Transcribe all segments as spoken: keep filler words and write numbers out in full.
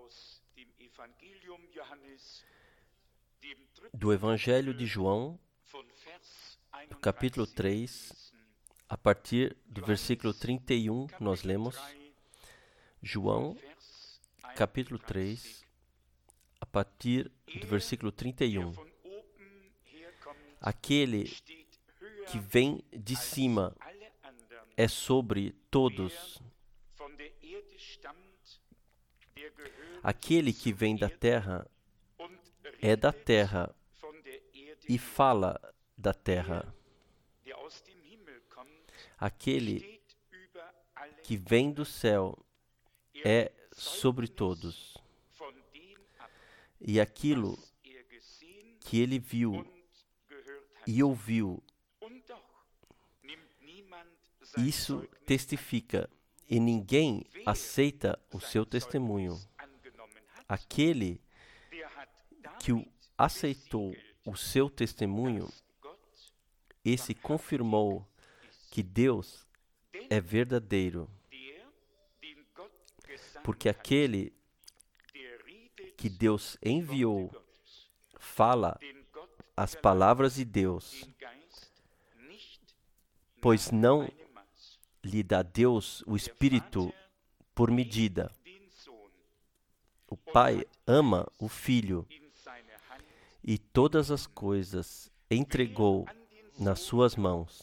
do Evangelho de João, do capítulo três, a partir do versículo trinta e um, nós lemos. João, capítulo três, a partir do versículo trinta e um. Aquele que vem de cima é sobre todos. Aquele que vem da terra é da terra e fala da terra. Aquele que vem do céu é sobre todos. E aquilo que ele viu e ouviu, isso testifica, e ninguém aceita o seu testemunho. Aquele que o aceitou o seu testemunho, esse confirmou que Deus é verdadeiro. Porque aquele que Deus enviou fala as palavras de Deus, pois não lhe dá Deus o Espírito por medida. O Pai ama o Filho e todas as coisas entregou nas suas mãos.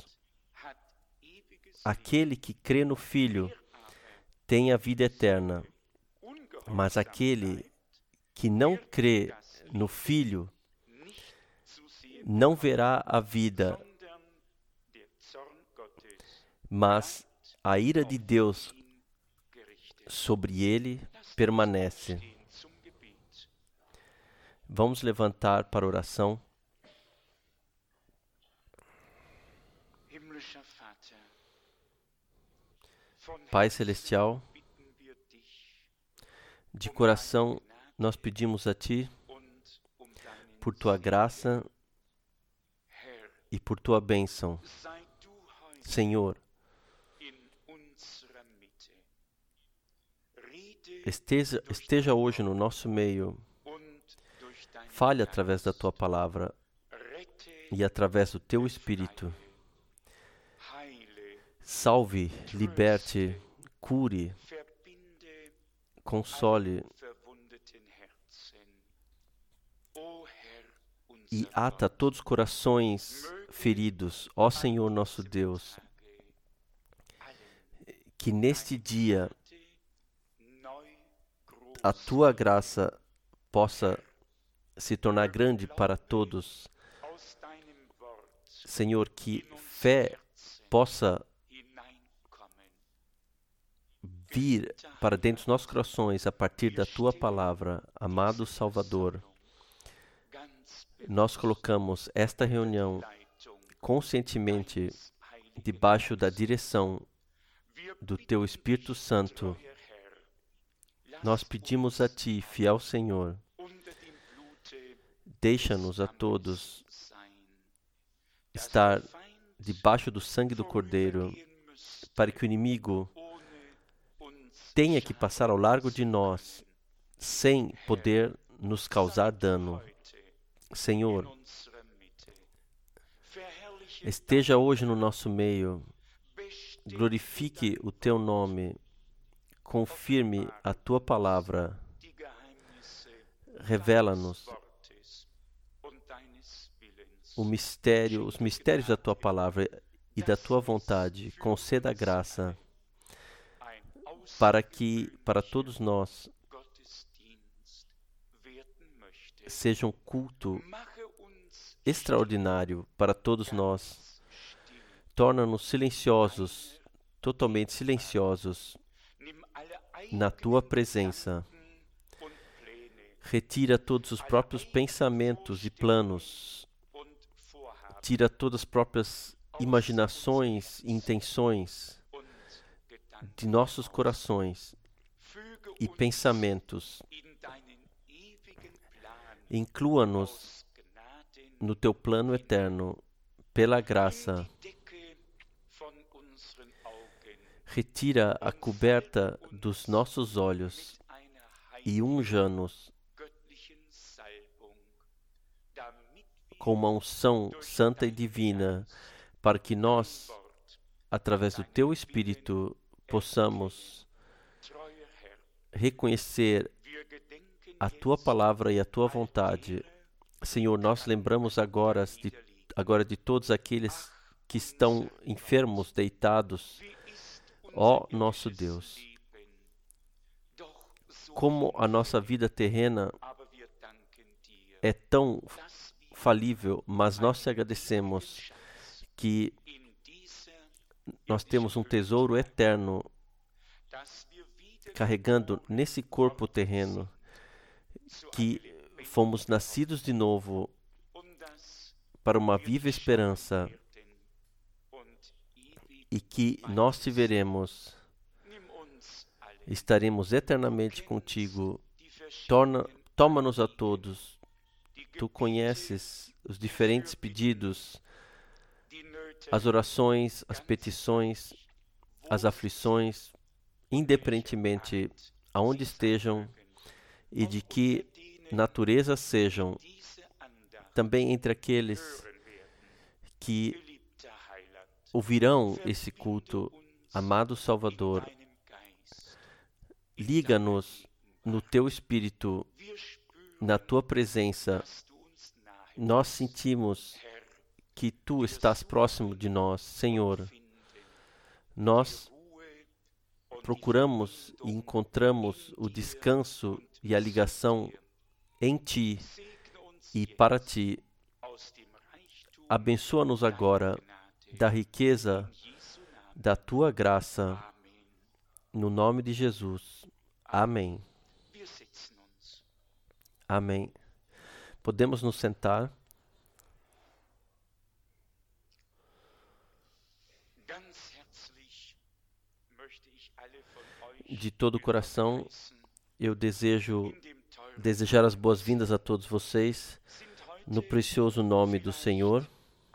Aquele que crê no Filho tem a vida eterna, mas aquele que não crê no Filho não verá a vida, mas a ira de Deus sobre ele permanece. Vamos levantar para oração. Pai Celestial, de coração nós pedimos a Ti por Tua graça e por Tua bênção. Senhor, esteja, esteja hoje no nosso meio. Fale através da Tua palavra e através do Teu Espírito. Salve, liberte, cure, console e ata todos os corações feridos. Ó Senhor nosso Deus, que neste dia a Tua graça possa se tornar grande para todos. Senhor, que fé possa vir para dentro dos nossos corações a partir da Tua palavra. Amado Salvador, nós colocamos esta reunião conscientemente debaixo da direção do Teu Espírito Santo. Nós pedimos a Ti, fiel Senhor, deixa-nos a todos estar debaixo do sangue do Cordeiro, para que o inimigo tenha que passar ao largo de nós, sem poder nos causar dano. Senhor, esteja hoje no nosso meio, glorifique o Teu nome, confirme a Tua palavra, revela-nos o mistério, os mistérios da Tua palavra e da Tua vontade. Conceda a graça para que, para todos nós, seja um culto extraordinário para todos nós. Torna-nos silenciosos, totalmente silenciosos, na Tua presença. Retira todos os próprios pensamentos e planos. Tira todas as próprias imaginações e intenções de nossos corações e pensamentos. Inclua-nos no Teu plano eterno, pela graça. Retira a coberta dos nossos olhos e unja-nos com uma unção santa e divina, para que nós, através do Teu Espírito, possamos reconhecer a Tua palavra e a Tua vontade. Senhor, nós lembramos agora de, agora de todos aqueles que estão enfermos, deitados. Ó nosso Deus, como a nossa vida terrena é tão falível, mas nós te agradecemos que nós temos um tesouro eterno carregando nesse corpo terreno, que fomos nascidos de novo para uma viva esperança e que nós te veremos, estaremos eternamente contigo. Torna, toma-nos a todos. Tu conheces os diferentes pedidos, as orações, as petições, as aflições, independentemente aonde estejam e de que natureza sejam, também entre aqueles que ouvirão esse culto. Amado Salvador, liga-nos no Teu Espírito, na Tua presença. Nós sentimos que Tu estás próximo de nós, Senhor. Nós procuramos e encontramos o descanso e a ligação em Ti e para Ti. Abençoa-nos agora da riqueza da Tua graça, no nome de Jesus. Amém. Amém. Podemos nos sentar. De todo o coração, eu desejo desejar as boas-vindas a todos vocês, no precioso nome do Senhor.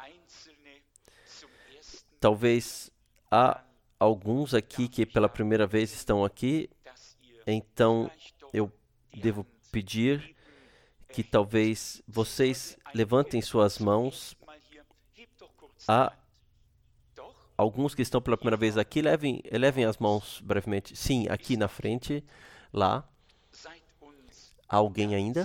Talvez há alguns aqui que pela primeira vez estão aqui, então eu devo pedir que talvez vocês levantem suas mãos. Há alguns que estão pela primeira vez aqui, levem, levem as mãos brevemente. Sim, aqui na frente, lá. Há alguém ainda?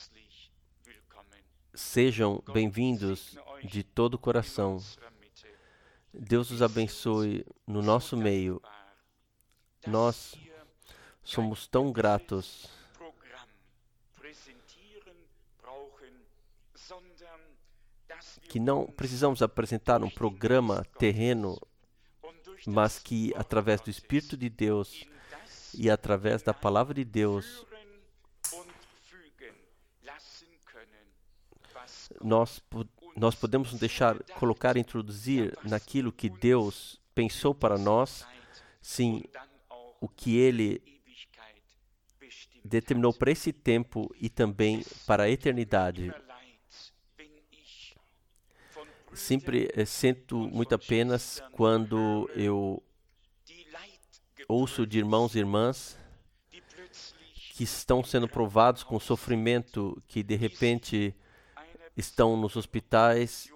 Sejam bem-vindos de todo o coração. Deus os abençoe no nosso meio. Nós somos tão gratos que não precisamos apresentar um programa terreno, mas que através do Espírito de Deus e através da Palavra de Deus, nós, nós podemos nos deixar colocar, introduzir naquilo que Deus pensou para nós, sim, o que Ele determinou para esse tempo e também para a eternidade. Sempre eh, sinto muita pena quando eu ouço de irmãos e irmãs que estão sendo provados com sofrimento, que de repente estão nos hospitais,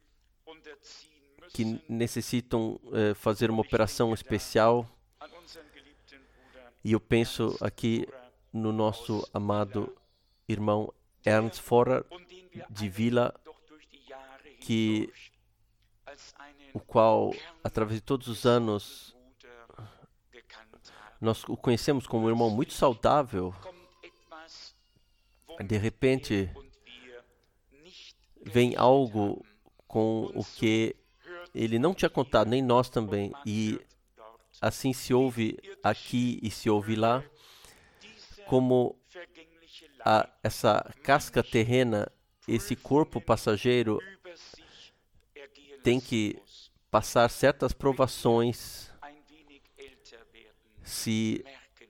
que necessitam eh, fazer uma operação especial. E eu penso aqui no nosso amado irmão Ernst Forer de Vila, que o qual, através de todos os anos, nós o conhecemos como um irmão muito saudável. De repente, vem algo com o que ele não tinha contado, nem nós também, e assim se ouve aqui e se ouve lá, como a, essa casca terrena, esse corpo passageiro, tem que passar certas provações. Se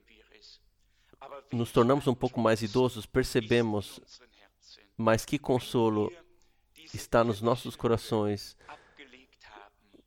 nos tornamos um pouco mais idosos, percebemos, mas que consolo está nos nossos corações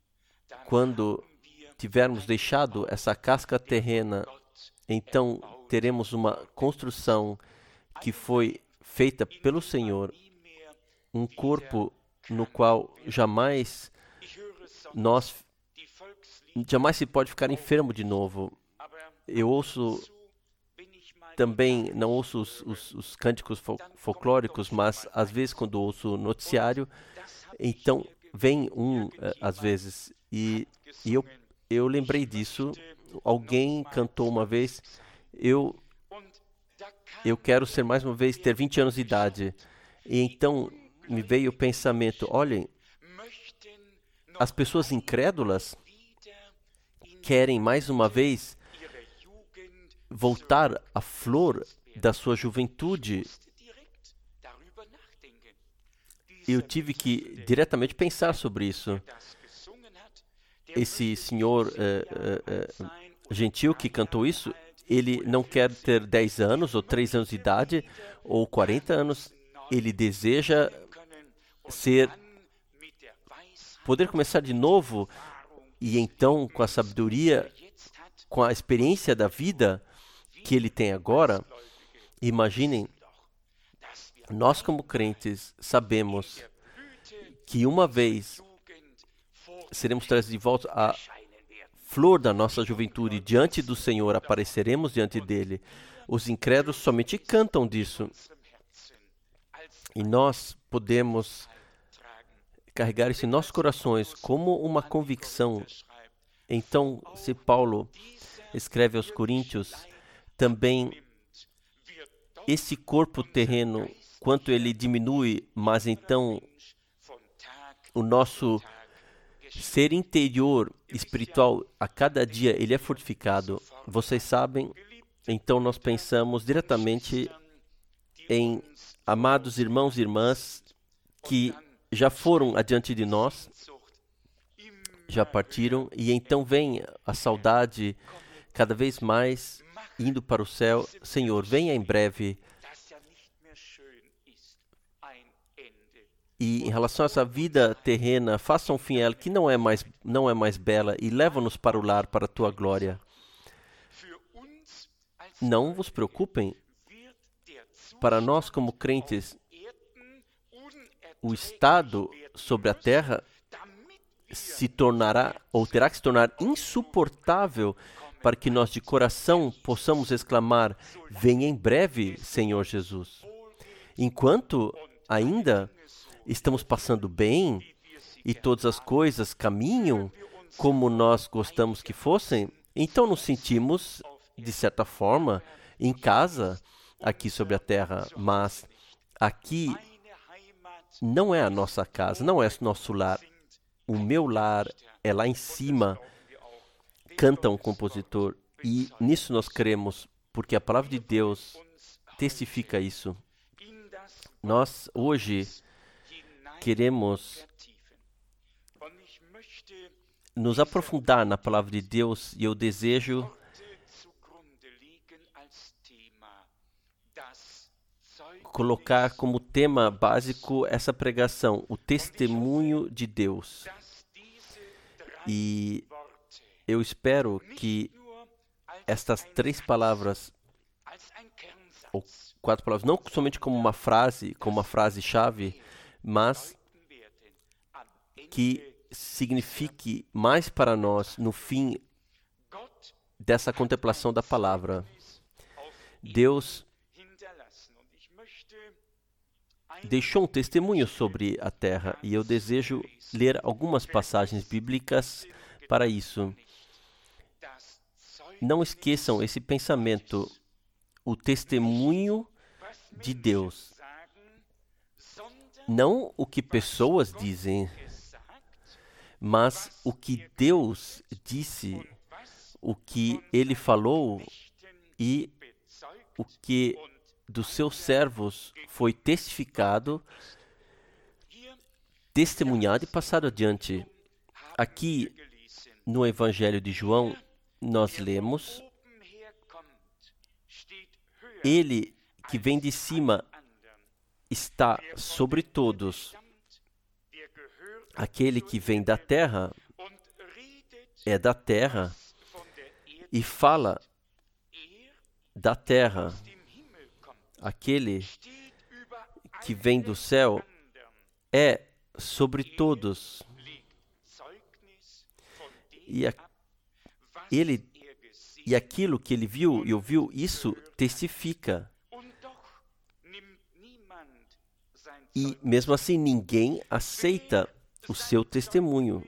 quando tivermos deixado essa casca terrena. Então teremos uma construção que foi feita pelo Senhor, um corpo no qual jamais nós jamais se pode ficar enfermo de novo. Eu ouço também, não ouço os, os, os cânticos fol folclóricos, mas às vezes quando ouço o noticiário, então vem um, às vezes, e, e eu, eu lembrei disso. Alguém cantou uma vez, eu, eu quero ser mais uma vez, ter vinte anos de idade. E então me veio o pensamento, olhem, as pessoas incrédulas querem mais uma vez voltar à flor da sua juventude. Eu tive que diretamente pensar sobre isso. Esse senhor uh, uh, uh, gentil que cantou isso, ele não quer ter dez anos, ou três anos de idade, ou quarenta anos. Ele deseja ser, poder começar de novo, e então, com a sabedoria, com a experiência da vida que ele tem agora, imaginem, nós como crentes sabemos que uma vez seremos trazidos de volta à flor da nossa juventude, diante do Senhor, apareceremos diante dele. Os incrédulos somente cantam disso. E nós podemos carregar isso em nossos corações como uma convicção. Então, se Paulo escreve aos Coríntios, também esse corpo terreno, quanto ele diminui, mas então o nosso ser interior espiritual, a cada dia, ele é fortificado. Vocês sabem, então nós pensamos diretamente em amados irmãos e irmãs que já foram adiante de nós, já partiram, e então vem a saudade cada vez mais indo para o céu. Senhor, venha em breve. E em relação a essa vida terrena, faça um fim a ela que não é mais, não é mais bela, e leva-nos para o lar, para a tua glória. Não vos preocupem, para nós como crentes, o estado sobre a terra se tornará, ou terá que se tornar insuportável, para que nós de coração possamos exclamar, venha em breve, Senhor Jesus. Enquanto ainda estamos passando bem e todas as coisas caminham como nós gostamos que fossem, então nos sentimos, de certa forma, em casa aqui sobre a terra, mas aqui não é a nossa casa, não é nosso lar. O meu lar é lá em cima, canta um compositor, e nisso nós cremos, porque a palavra de Deus testifica isso. Nós, hoje, queremos nos aprofundar na palavra de Deus, e eu desejo colocar como tema básico essa pregação, o testemunho de Deus. E eu espero que estas três palavras, ou quatro palavras, não somente como uma frase, como uma frase-chave, mas que signifique mais para nós no fim dessa contemplação da palavra. Deus deixou um testemunho sobre a terra, e eu desejo ler algumas passagens bíblicas para isso. Não esqueçam esse pensamento, o testemunho de Deus. Não o que pessoas dizem, mas o que Deus disse, o que Ele falou e o que dos seus servos foi testificado, testemunhado e passado adiante. Aqui no Evangelho de João, nós lemos: Ele que vem de cima está sobre todos. Aquele que vem da terra é da terra e fala da terra, aquele que vem do céu, é sobre todos. E, a, ele, e aquilo que ele viu e ouviu, isso testifica. E mesmo assim, ninguém aceita o seu testemunho.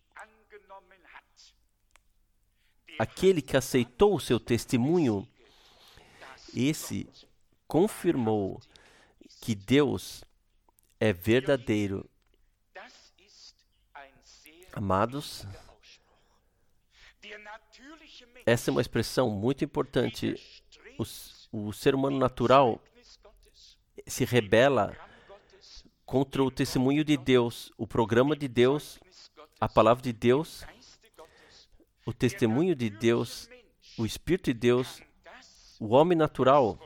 Aquele que aceitou o seu testemunho, esse confirmou que Deus é verdadeiro. Amados, essa é uma expressão muito importante. O, o ser humano natural se rebela contra o testemunho de Deus, o programa de Deus, a palavra de Deus, o testemunho de Deus, o Espírito de Deus. O homem natural,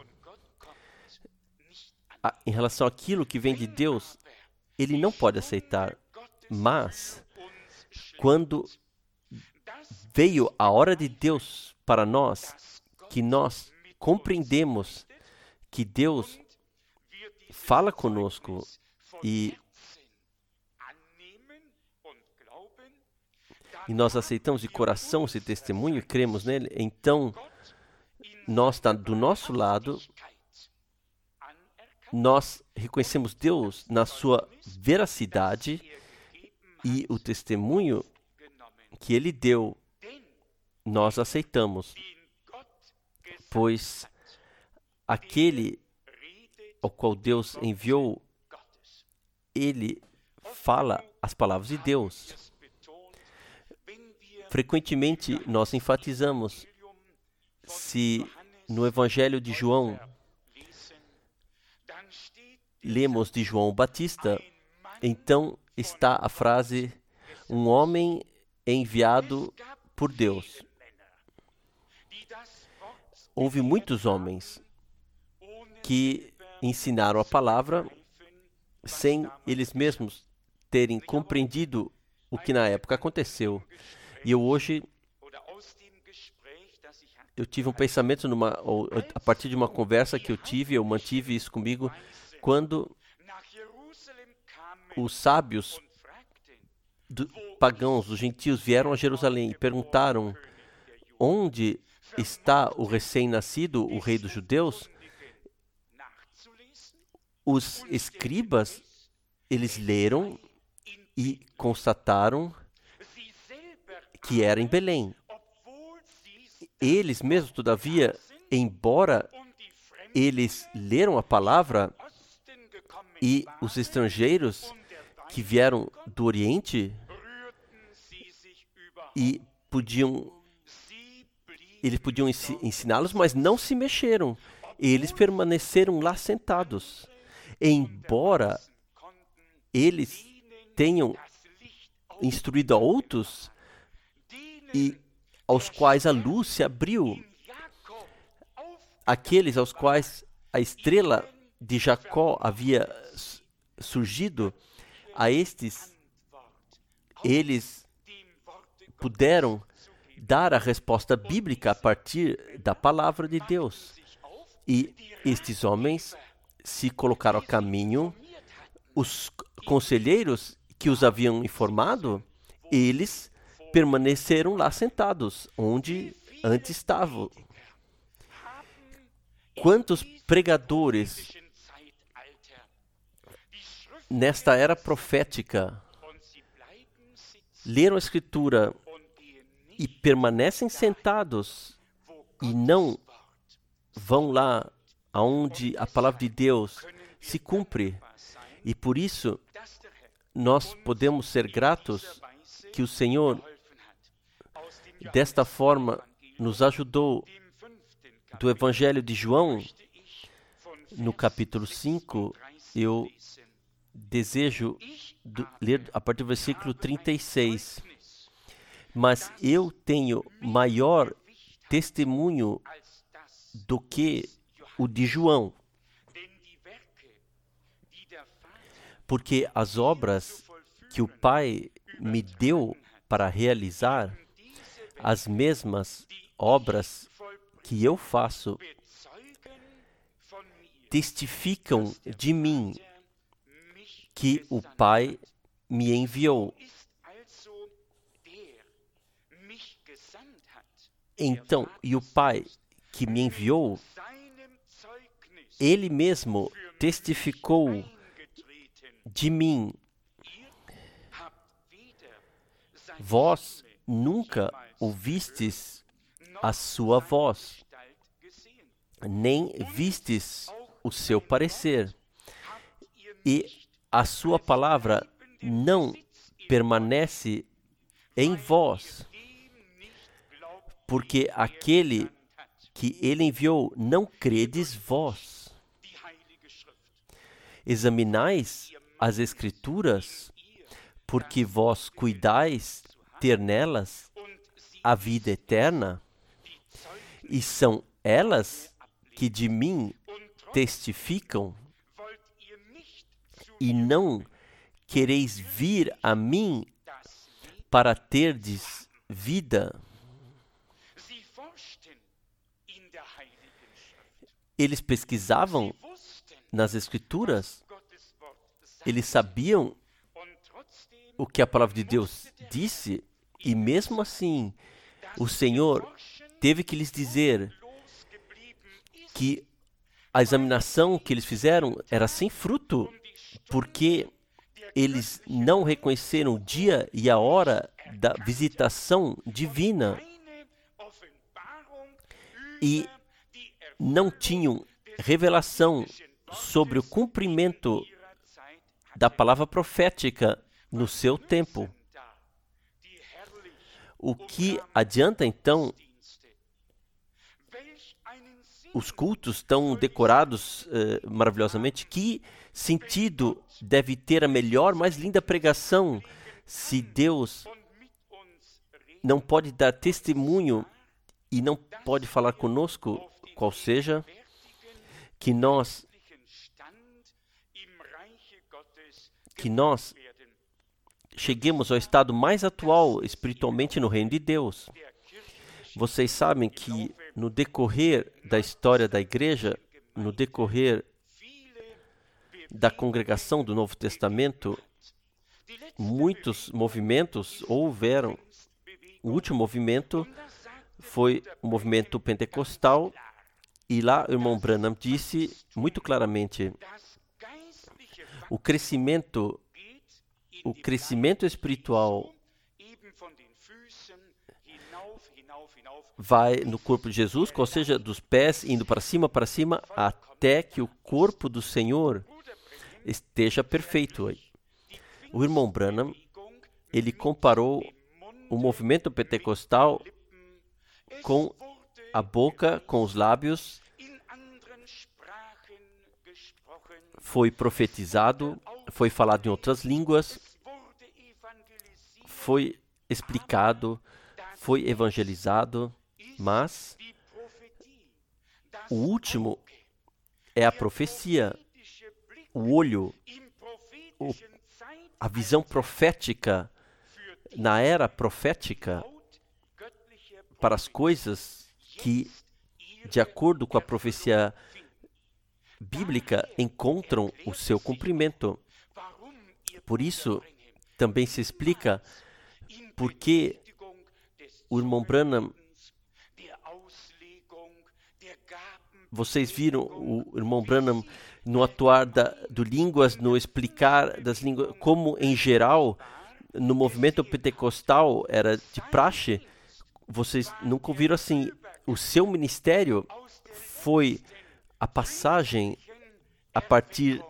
a, em relação àquilo que vem de Deus, ele não pode aceitar. Mas, quando veio a hora de Deus para nós, que nós compreendemos que Deus fala conosco e, e nós aceitamos de coração esse testemunho e cremos nele, então nós, tá, do nosso lado, nós reconhecemos Deus na sua veracidade e o testemunho que Ele deu, nós aceitamos. Pois aquele ao qual Deus enviou, Ele fala as palavras de Deus. Frequentemente nós enfatizamos, se no Evangelho de João lemos de João Batista, então está a frase, um homem enviado por Deus. Houve muitos homens que ensinaram a palavra sem eles mesmos terem compreendido o que na época aconteceu. E eu hoje, eu tive um pensamento, numa, ou, a partir de uma conversa que eu tive, eu mantive isso comigo, quando os sábios do, pagãos, os gentios, vieram a Jerusalém e perguntaram, onde está o recém-nascido, o rei dos judeus? Os escribas, eles leram e constataram que era em Belém. Eles mesmos, todavia, embora eles leram a palavra, e os estrangeiros que vieram do Oriente e podiam, eles podiam ensiná-los, mas não se mexeram. Eles permaneceram lá sentados. Embora eles tenham instruído a outros e aos quais a luz se abriu, aqueles aos quais a estrela de Jacó havia surgido, a estes, eles puderam dar a resposta bíblica a partir da palavra de Deus. E estes homens se colocaram a caminho, os conselheiros que os haviam informado, eles permaneceram lá sentados, onde antes estavam. Quantos pregadores nesta era profética leram a Escritura e permanecem sentados e não vão lá aonde a palavra de Deus se cumpre. E por isso nós podemos ser gratos que o Senhor desta forma nos ajudou. Do Evangelho de João, no capítulo cinco, eu desejo do, ler a partir do versículo trinta e seis. Mas eu tenho maior testemunho do que o de João, porque as obras que o Pai me deu para realizar, as mesmas obras que eu faço, testificam de mim que o Pai me enviou. Então, e o Pai que me enviou, Ele mesmo testificou de mim. Vós nunca ouvistes a sua voz, nem vistes o seu parecer, e a sua palavra não permanece em vós, porque aquele que ele enviou não credes vós. Examinais as Escrituras, porque vós cuidais ter nelas a vida eterna, e são elas que de mim testificam, e não quereis vir a mim para terdes vida. Eles pesquisavam nas Escrituras, eles sabiam o que a palavra de Deus disse, e mesmo assim, o Senhor teve que lhes dizer que a examinação que eles fizeram era sem fruto, porque eles não reconheceram o dia e a hora da visitação divina e não tinham revelação sobre o cumprimento da palavra profética no seu tempo. O que adianta, então, os cultos estão decorados eh, maravilhosamente? Que sentido deve ter a melhor, mais linda pregação se Deus não pode dar testemunho e não pode falar conosco, qual seja, que nós que nós cheguemos ao estado mais atual espiritualmente no reino de Deus. Vocês sabem que no decorrer da história da igreja, no decorrer da congregação do Novo Testamento, muitos movimentos houveram. O último movimento foi o movimento pentecostal, e lá o irmão Branham disse muito claramente: o crescimento, o crescimento espiritual vai no corpo de Jesus, ou seja, dos pés indo para cima, para cima, até que o corpo do Senhor esteja perfeito. O irmão Branham, ele comparou o movimento pentecostal com a boca, com os lábios. Foi profetizado, foi falado em outras línguas, foi explicado, foi evangelizado, mas o último é a profecia, o olho, o, a visão profética, na era profética, para as coisas que, de acordo com a profecia bíblica, encontram o seu cumprimento. Por isso, também se explica por que o irmão Branham, vocês viram o irmão Branham no atuar da, do línguas, no explicar das línguas, como em geral, no movimento pentecostal era de praxe. Vocês nunca ouviram assim, o seu ministério foi a passagem a partir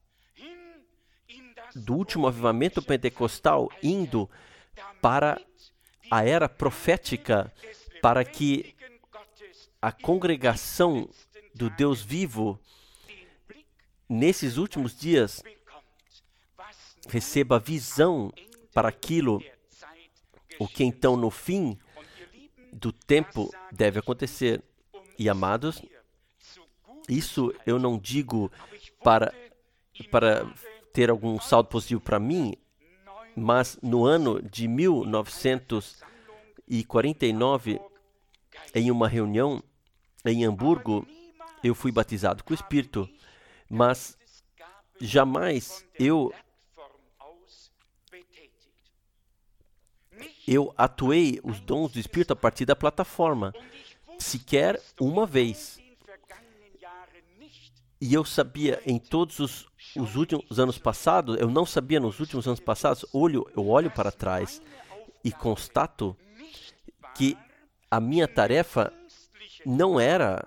do último avivamento pentecostal, indo para a era profética, para que a congregação do Deus vivo, nesses últimos dias, receba visão para aquilo, o que então no fim do tempo deve acontecer. E amados, isso eu não digo para, para ter algum saldo positivo para mim, mas no ano de mil novecentos e quarenta e nove, em uma reunião em Hamburgo, eu fui batizado com o Espírito, mas jamais eu, eu atuei os dons do Espírito a partir da plataforma, sequer uma vez. E eu sabia em todos os, os últimos anos passados, eu não sabia nos últimos anos passados, olho, eu olho para trás e constato que a minha tarefa não era,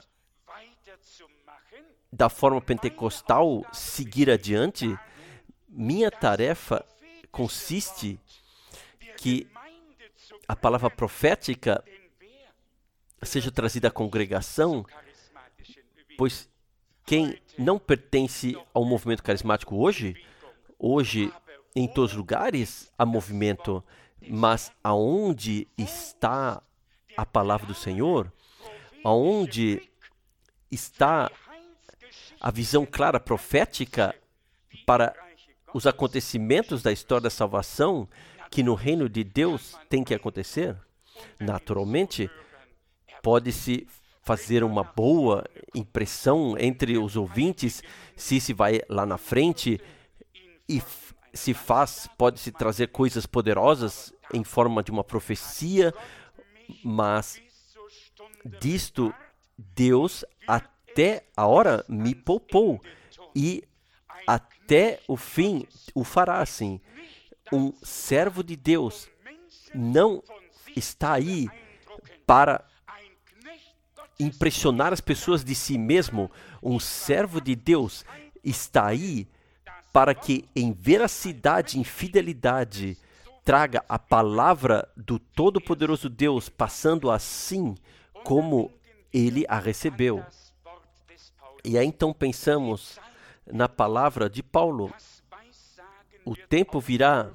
da forma pentecostal, seguir adiante. Minha tarefa consiste que a palavra profética seja trazida à congregação, pois quem não pertence ao movimento carismático hoje, hoje em todos os lugares há movimento, mas aonde está a palavra do Senhor, aonde está a visão clara profética para os acontecimentos da história da salvação que no reino de Deus tem que acontecer, naturalmente, pode-se fazer uma boa impressão entre os ouvintes se se vai lá na frente e se faz, pode-se trazer coisas poderosas em forma de uma profecia, mas disto Deus até a hora me poupou e até o fim o fará assim. Um servo de Deus não está aí para impressionar as pessoas de si mesmo. Um servo de Deus está aí para que, em veracidade e em fidelidade, traga a palavra do Todo-Poderoso Deus, passando assim como ele a recebeu. E aí então pensamos na palavra de Paulo. O tempo virá,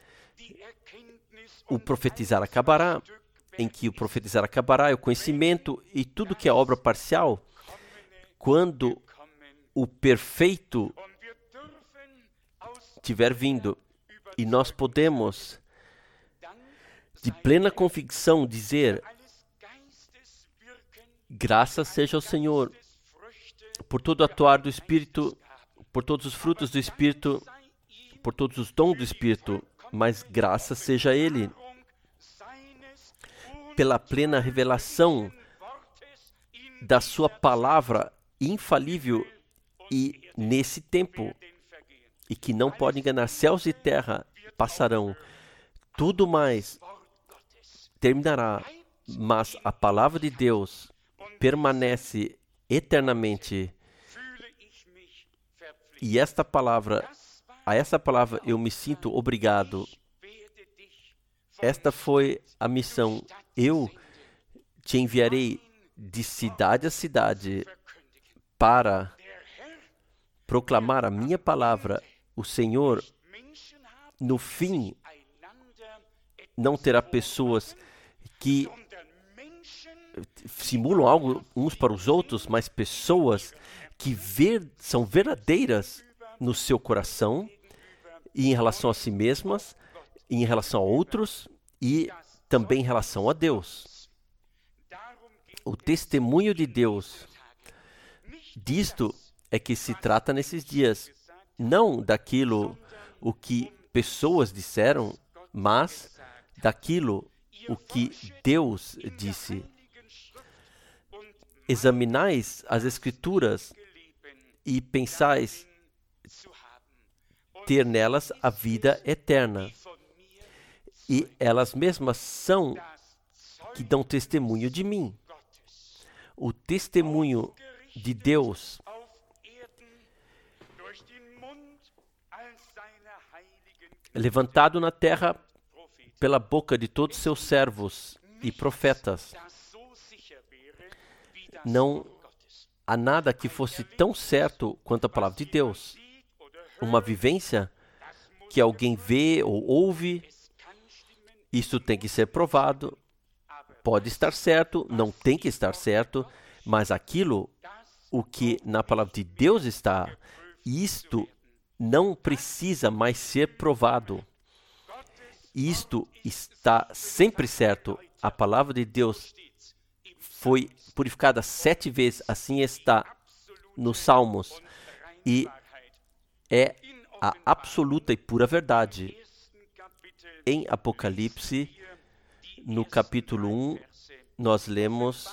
o profetizar acabará, em que o profetizar acabará, é o conhecimento e tudo que é obra parcial, quando o perfeito tiver vindo. E nós podemos, de plena convicção, dizer: graças seja ao Senhor por todo o atuar do Espírito, por todos os frutos do Espírito, por todos os dons do Espírito, mas graças seja a Ele pela plena revelação da sua palavra infalível e nesse tempo, e que não pode enganar. Céus e terra passarão, tudo mais terminará, mas a palavra de Deus permanece eternamente. E esta palavra, a essa palavra eu me sinto obrigado. Esta foi a missão. Eu te enviarei de cidade a cidade para proclamar a minha palavra. O Senhor, no fim, não terá pessoas que simulam algo uns para os outros, mas pessoas que ver, são verdadeiras no seu coração e em relação a si mesmas, e em relação a outros e também em relação a Deus. O testemunho de Deus, disto é que se trata nesses dias, não daquilo o que pessoas disseram, mas daquilo o que Deus disse. Examinais as Escrituras e pensais ter nelas a vida eterna. E elas mesmas são que dão testemunho de mim. O testemunho de Deus levantado na terra pela boca de todos seus servos e profetas. Não há nada que fosse tão certo quanto a palavra de Deus. Uma vivência que alguém vê ou ouve, isso tem que ser provado. Pode estar certo, não tem que estar certo, mas aquilo, o que na palavra de Deus está, isto não precisa mais ser provado. Isto está sempre certo. A palavra de Deus foi purificada sete vezes, assim está nos Salmos, e é a absoluta e pura verdade. Em Apocalipse, no capítulo um, nós lemos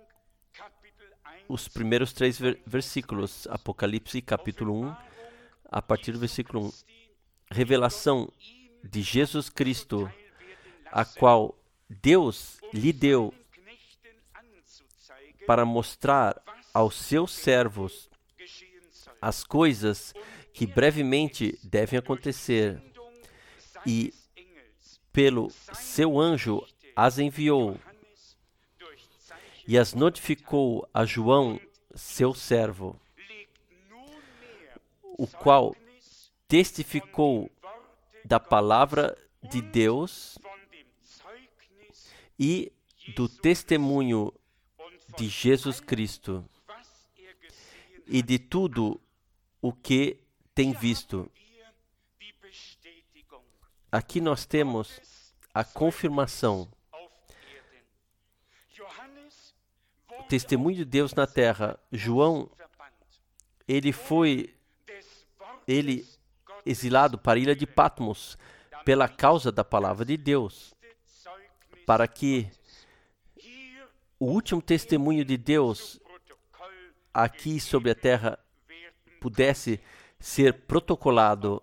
os primeiros três ver- versículos. Apocalipse, capítulo um, a partir do versículo um. Revelação de Jesus Cristo, a qual Deus lhe deu para mostrar aos seus servos as coisas que brevemente devem acontecer, e pelo seu anjo as enviou e as notificou a João, seu servo, o qual testificou da palavra de Deus e do testemunho de Jesus Cristo e de tudo o que tem visto. Aqui nós temos a confirmação. O testemunho de Deus na terra. João, ele foi ele exilado para a ilha de Patmos pela causa da palavra de Deus, para que o último testemunho de Deus aqui sobre a terra pudesse ser protocolado.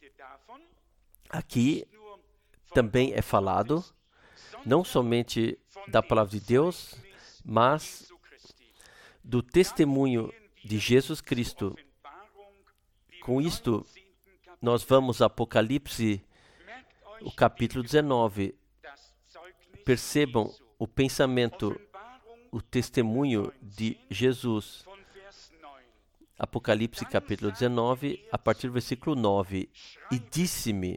Aqui também é falado não somente da palavra de Deus, mas do testemunho de Jesus Cristo. Com isto, nós vamos a Apocalipse, o capítulo dezenove. Percebam o pensamento, o testemunho de Jesus. Apocalipse, capítulo dezenove, a partir do versículo nove. E disse-me: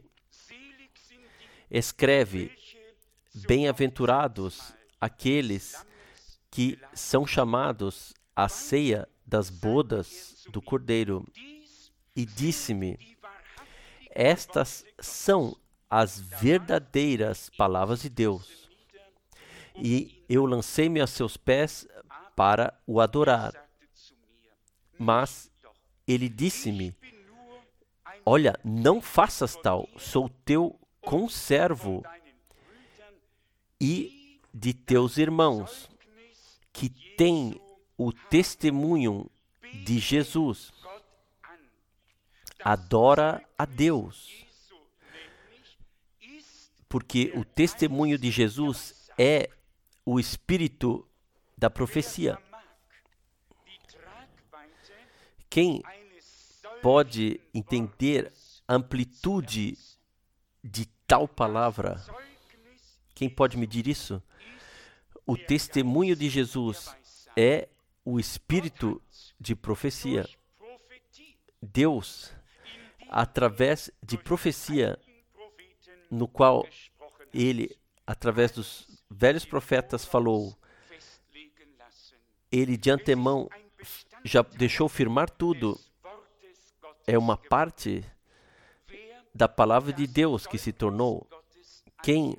escreve, bem-aventurados aqueles que são chamados à ceia das bodas do Cordeiro. E disse-me: estas são as verdadeiras palavras de Deus. E eu lancei-me a seus pés para o adorar. Mas ele disse-me: olha, não faças tal, sou teu conservo e de teus irmãos, que têm o testemunho de Jesus. Adora a Deus, porque o testemunho de Jesus é o espírito da profecia. Quem pode entender a amplitude de tal palavra? Quem pode medir isso? O testemunho de Jesus é o espírito de profecia. Deus, através de profecia, no qual ele, através dos velhos profetas, falou, ele de antemão já deixou firmar tudo. É uma parte da palavra de Deus que se tornou. Quem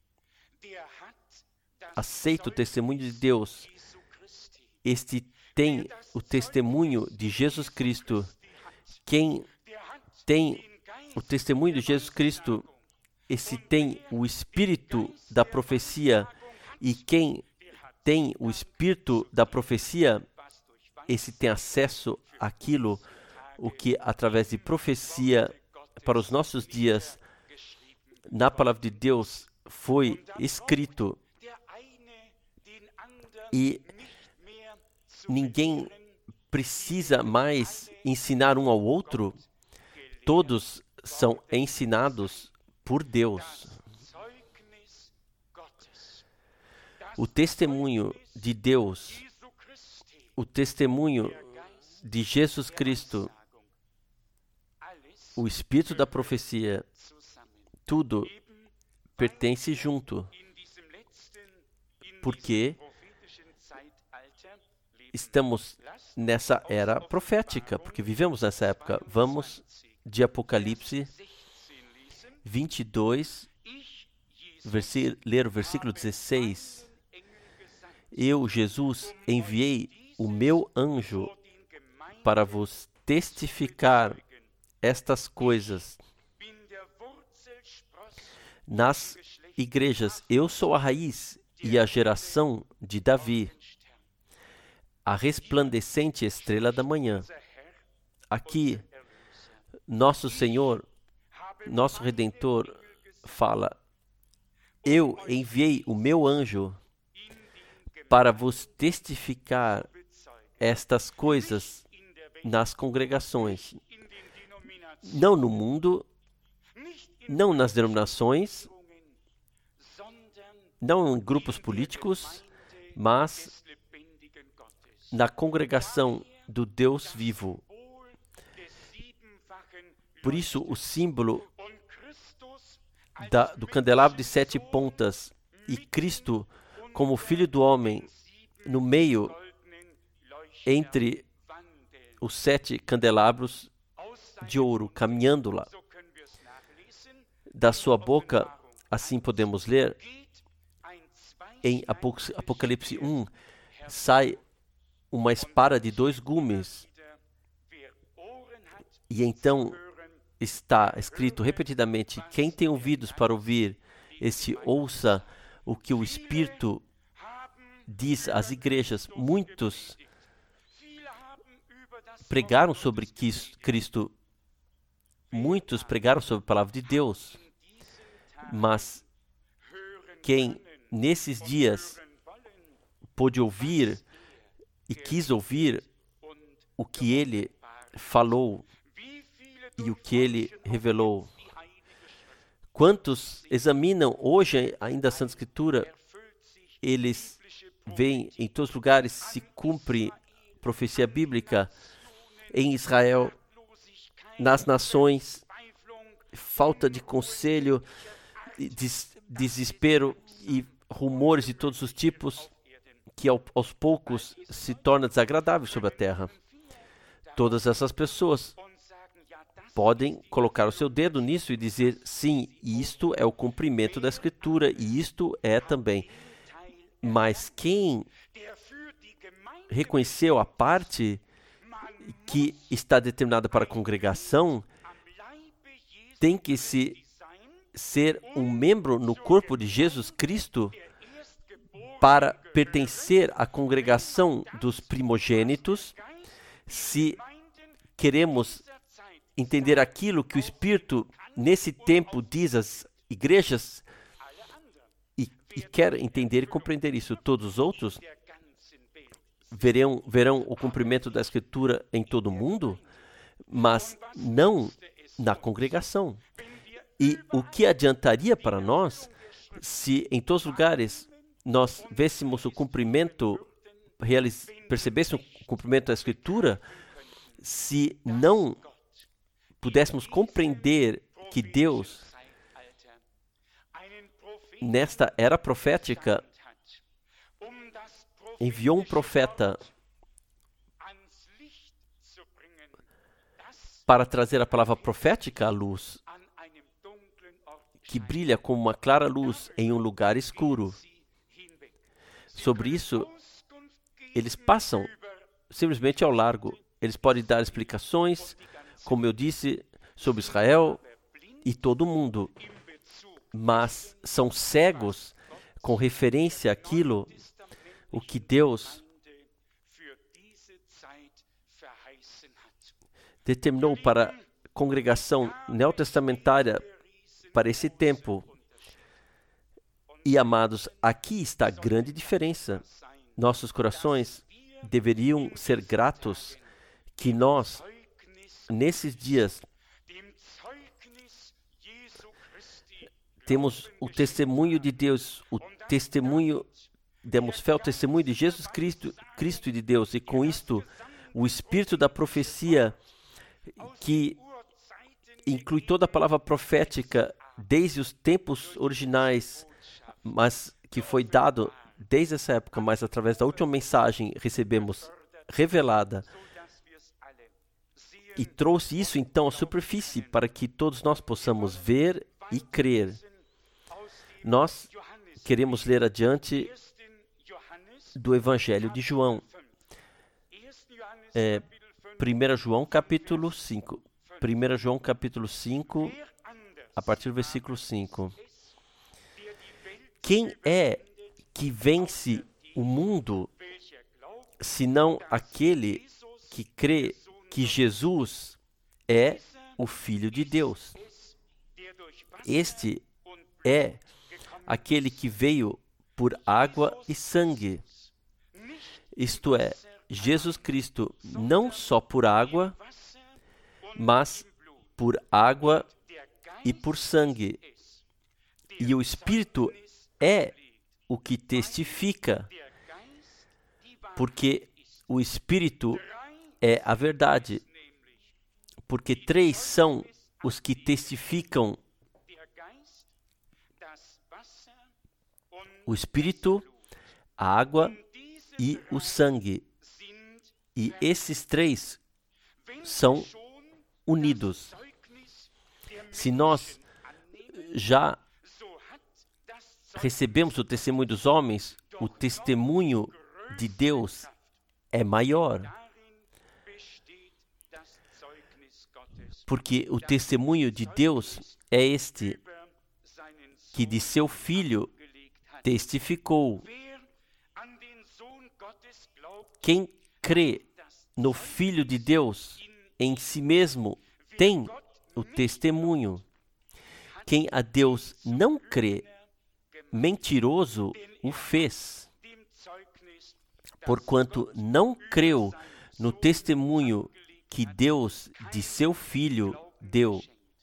aceita o testemunho de Deus, este tem o testemunho de Jesus Cristo. Quem tem o testemunho de Jesus Cristo, esse tem o espírito da profecia. E quem tem o espírito da profecia, esse tem acesso àquilo o que, através de profecia, para os nossos dias, na palavra de Deus, foi escrito. E ninguém precisa mais ensinar um ao outro. Todos são ensinados por Deus. O testemunho de Deus, o testemunho de Jesus Cristo, o espírito da profecia, tudo pertence junto, porque estamos nessa era profética, porque vivemos nessa época. Vamos de Apocalipse vinte e dois, versi- ler o versículo dezesseis. Eu, Jesus, enviei o meu anjo para vos testificar estas coisas nas igrejas. Eu sou a raiz e a geração de Davi, a resplandecente estrela da manhã. Aqui, nosso Senhor, nosso Redentor, fala: eu enviei o meu anjo para vos testificar estas coisas nas congregações, não no mundo, não nas denominações, não em grupos políticos, mas na congregação do Deus vivo. Por isso, o símbolo da, do candelabro de sete pontas e Cristo como Filho do Homem no meio, entre os sete candelabros de ouro, caminhando lá. Da sua boca, assim podemos ler, em Apocalipse um, sai uma espada de dois gumes. E então está escrito repetidamente: quem tem ouvidos para ouvir, esse ouça o que o Espírito diz às igrejas. Muitos pregaram sobre Cristo, muitos pregaram sobre a palavra de Deus, mas quem nesses dias pôde ouvir e quis ouvir o que ele falou e o que ele revelou. Quantos examinam hoje ainda a Santa Escritura, eles veem em todos os lugares se cumpre profecia bíblica, em Israel, nas nações, falta de conselho, des- desespero e rumores de todos os tipos, que ao, aos poucos se torna desagradável sobre a terra. Todas essas pessoas podem colocar o seu dedo nisso e dizer: sim, isto é o cumprimento da Escritura e isto é também. Mas quem reconheceu a parte que está determinada para a congregação tem que se ser um membro no corpo de Jesus Cristo para pertencer à congregação dos primogênitos. Se queremos entender aquilo que o Espírito nesse tempo diz às igrejas e, e quer entender e compreender isso, todos os outros verão, verão o cumprimento da Escritura em todo o mundo, mas não na congregação. E o que adiantaria para nós se em todos os lugares nós vêssemos o cumprimento, realiz... percebêssemos o cumprimento da Escritura, se não pudéssemos compreender que Deus, nesta era profética, enviou um profeta para trazer a palavra profética à luz, que brilha como uma clara luz em um lugar escuro. Sobre isso, eles passam simplesmente ao largo. Eles podem dar explicações, como eu disse, sobre Israel e todo o mundo, mas são cegos com referência àquilo, o que Deus determinou para a congregação neotestamentária para esse tempo. E, amados, aqui está a grande diferença. Nossos corações deveriam ser gratos que nós, nesses dias, temos o testemunho de Deus, o testemunho, demos fé ao testemunho de Jesus Cristo, Cristo e de Deus, e com isto, o espírito da profecia, que inclui toda a palavra profética desde os tempos originais, mas que foi dado desde essa época, mas através da última mensagem recebemos revelada, e trouxe isso então à superfície para que todos nós possamos ver e crer. Nós queremos ler adiante do Evangelho de João. É, primeiro João capítulo cinco. primeiro João capítulo cinco, a partir do versículo cinco. Quem é que vence o mundo, senão aquele que crê que Jesus é o Filho de Deus? Este é aquele que veio por água e sangue, isto é, Jesus Cristo, não só por água, mas por água e por sangue. E o Espírito é o que testifica, porque o Espírito é a verdade. Porque três são os que testificam: o Espírito, a água e o sangue. E esses três são unidos. Se nós já recebemos o testemunho dos homens, o testemunho de Deus é maior. Porque o testemunho de Deus é este, que de seu Filho testificou. Quem crê no Filho de Deus em si mesmo tem o testemunho. Quem a Deus não crê, mentiroso o fez, porquanto não creu no testemunho que Deus de seu Filho deu.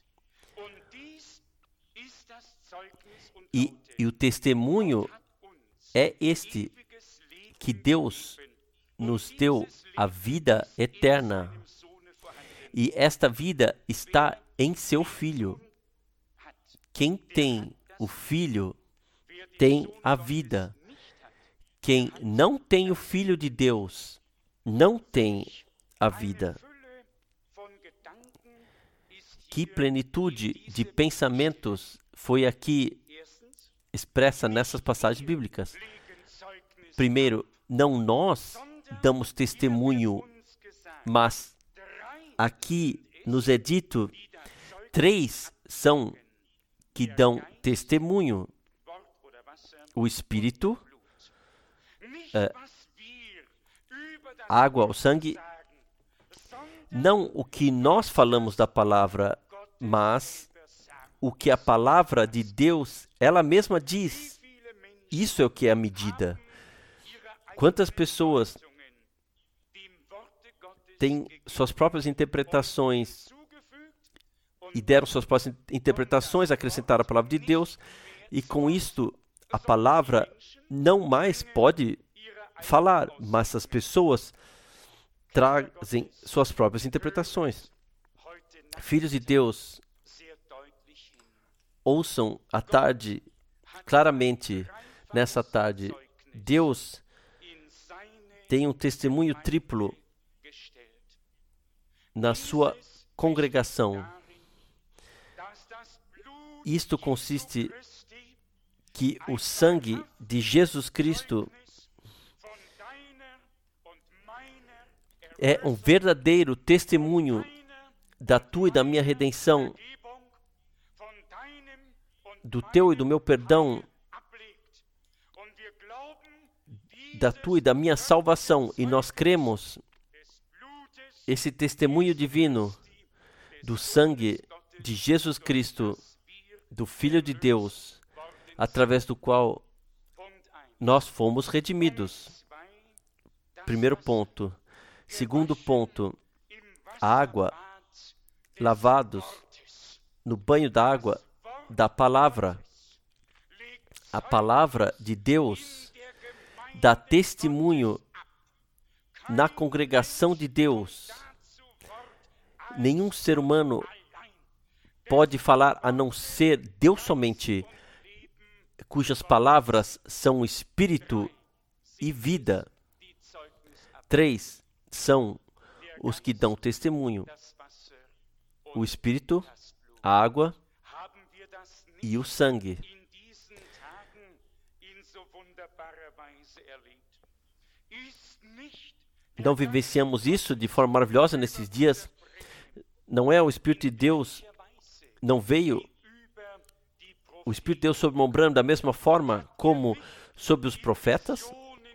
E, e o testemunho é este, que Deus nos deu a vida eterna. E esta vida está em seu Filho. Quem tem o Filho tem a vida. Quem não tem o Filho de Deus não tem a vida. Que plenitude de pensamentos foi aqui expressa nessas passagens bíblicas. Primeiro, não nós damos testemunho, mas aqui nos é dito, três são que dão testemunho: o Espírito, é, água, o sangue. Não o que nós falamos da palavra, mas o que a palavra de Deus, ela mesma diz. Isso é o que é a medida. Quantas pessoas têm suas próprias interpretações e deram suas próprias interpretações, acrescentaram a palavra de Deus, e com isto a palavra não mais pode falar, mas as pessoas trazem suas próprias interpretações. Filhos de Deus, ouçam à tarde, claramente, nessa tarde, Deus tem um testemunho triplo na sua congregação. Isto consiste que o sangue de Jesus Cristo é um verdadeiro testemunho da tua e da minha redenção, do teu e do meu perdão, da tua e da minha salvação. E nós cremos esse testemunho divino do sangue de Jesus Cristo, do Filho de Deus, através do qual nós fomos redimidos. Primeiro ponto. Segundo ponto, a água, lavados no banho da água da palavra. A palavra de Deus dá testemunho na congregação de Deus. Nenhum ser humano pode falar a não ser Deus somente, cujas palavras são espírito e vida. Três são os que dão testemunho: o Espírito, a água e o sangue. não vivenciamos isso de forma maravilhosa nesses dias? Não é o Espírito de Deus, não veio o Espírito de Deus sobre Irmão Branham da mesma forma como sobre os profetas?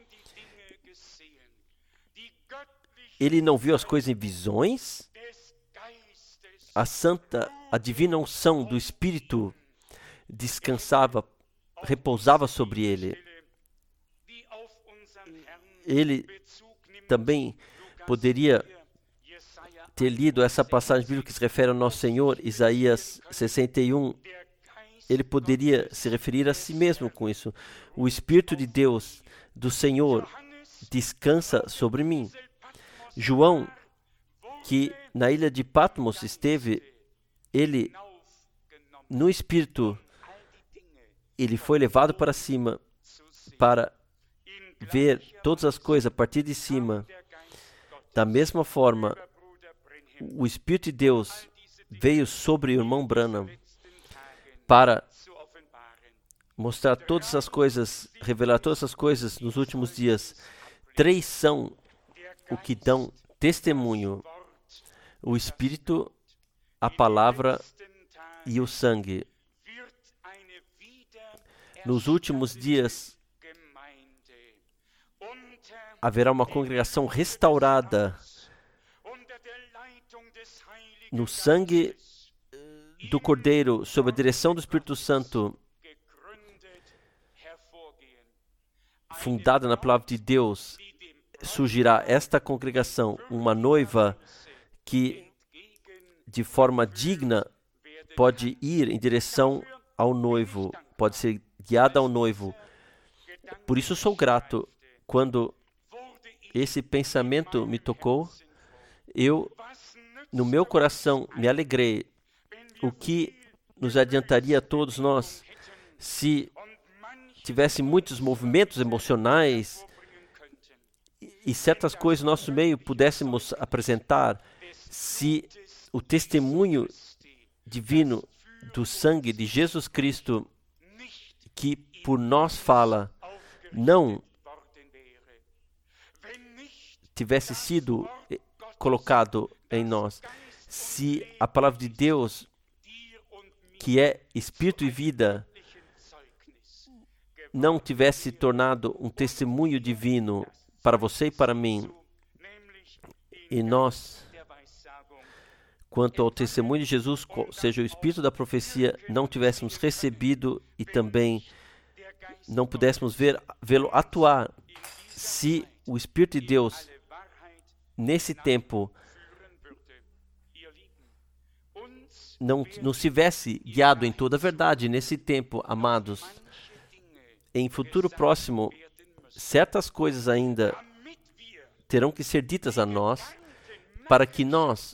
Ele não viu as coisas em visões? A santa, a divina unção do Espírito descansava, repousava sobre ele. Ele também poderia ter lido essa passagem bíblica que se refere ao nosso Senhor, Isaías sessenta e um. Ele poderia se referir a si mesmo com isso. O Espírito de Deus, do Senhor, descansa sobre mim. João, que na ilha de Patmos esteve, ele, no Espírito, ele foi levado para cima para ver todas as coisas a partir de cima. Da mesma forma, o Espírito de Deus veio sobre o irmão Branham para mostrar todas as coisas, revelar todas as coisas nos últimos dias. Três são o que dão testemunho: o Espírito, a Palavra e o sangue. Nos últimos dias, haverá uma congregação restaurada no sangue do Cordeiro, sob a direção do Espírito Santo, fundada na Palavra de Deus. Surgirá esta congregação, uma noiva que, de forma digna, pode ir em direção ao noivo, pode ser guiada ao noivo. Por isso sou grato. Quando esse pensamento me tocou, eu, no meu coração, me alegrei. O que nos adiantaria a todos nós se tivesse muitos movimentos emocionais e certas coisas no nosso meio pudéssemos apresentar, se o testemunho divino do sangue de Jesus Cristo, que por nós fala, não tivesse sido colocado em nós, se a palavra de Deus, que é Espírito e vida, não tivesse tornado um testemunho divino para você e para mim, e nós, quanto ao testemunho de Jesus, seja o Espírito da profecia, não tivéssemos recebido e também não pudéssemos ver, vê-lo atuar, se o Espírito de Deus, nesse tempo, não nos tivesse guiado em toda a verdade, nesse tempo, amados, em futuro próximo, certas coisas ainda terão que ser ditas a nós para que nós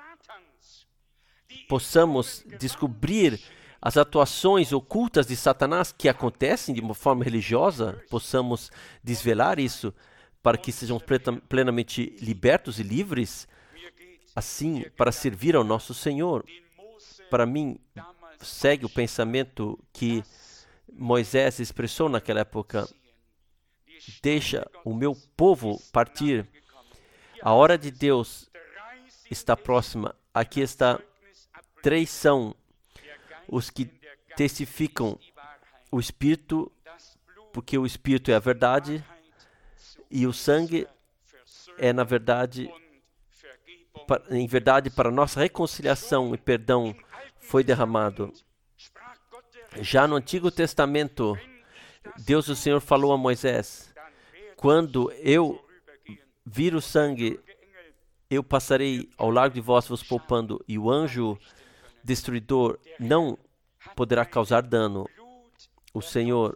possamos descobrir as atuações ocultas de Satanás que acontecem de uma forma religiosa, possamos desvelar isso para que sejamos plenamente libertos e livres, assim, para servir ao nosso Senhor. Para mim, segue o pensamento que Moisés expressou naquela época: deixa o meu povo partir. A hora de Deus está próxima. Aqui está, três são os que testificam o Espírito, porque o Espírito é a verdade, e o sangue é, na verdade, em verdade, para nossa reconciliação e perdão foi derramado. Já no Antigo Testamento, Deus, o Senhor, falou a Moisés: quando eu vir o sangue, eu passarei ao largo de vós, vos poupando, e o anjo destruidor não poderá causar dano. O Senhor,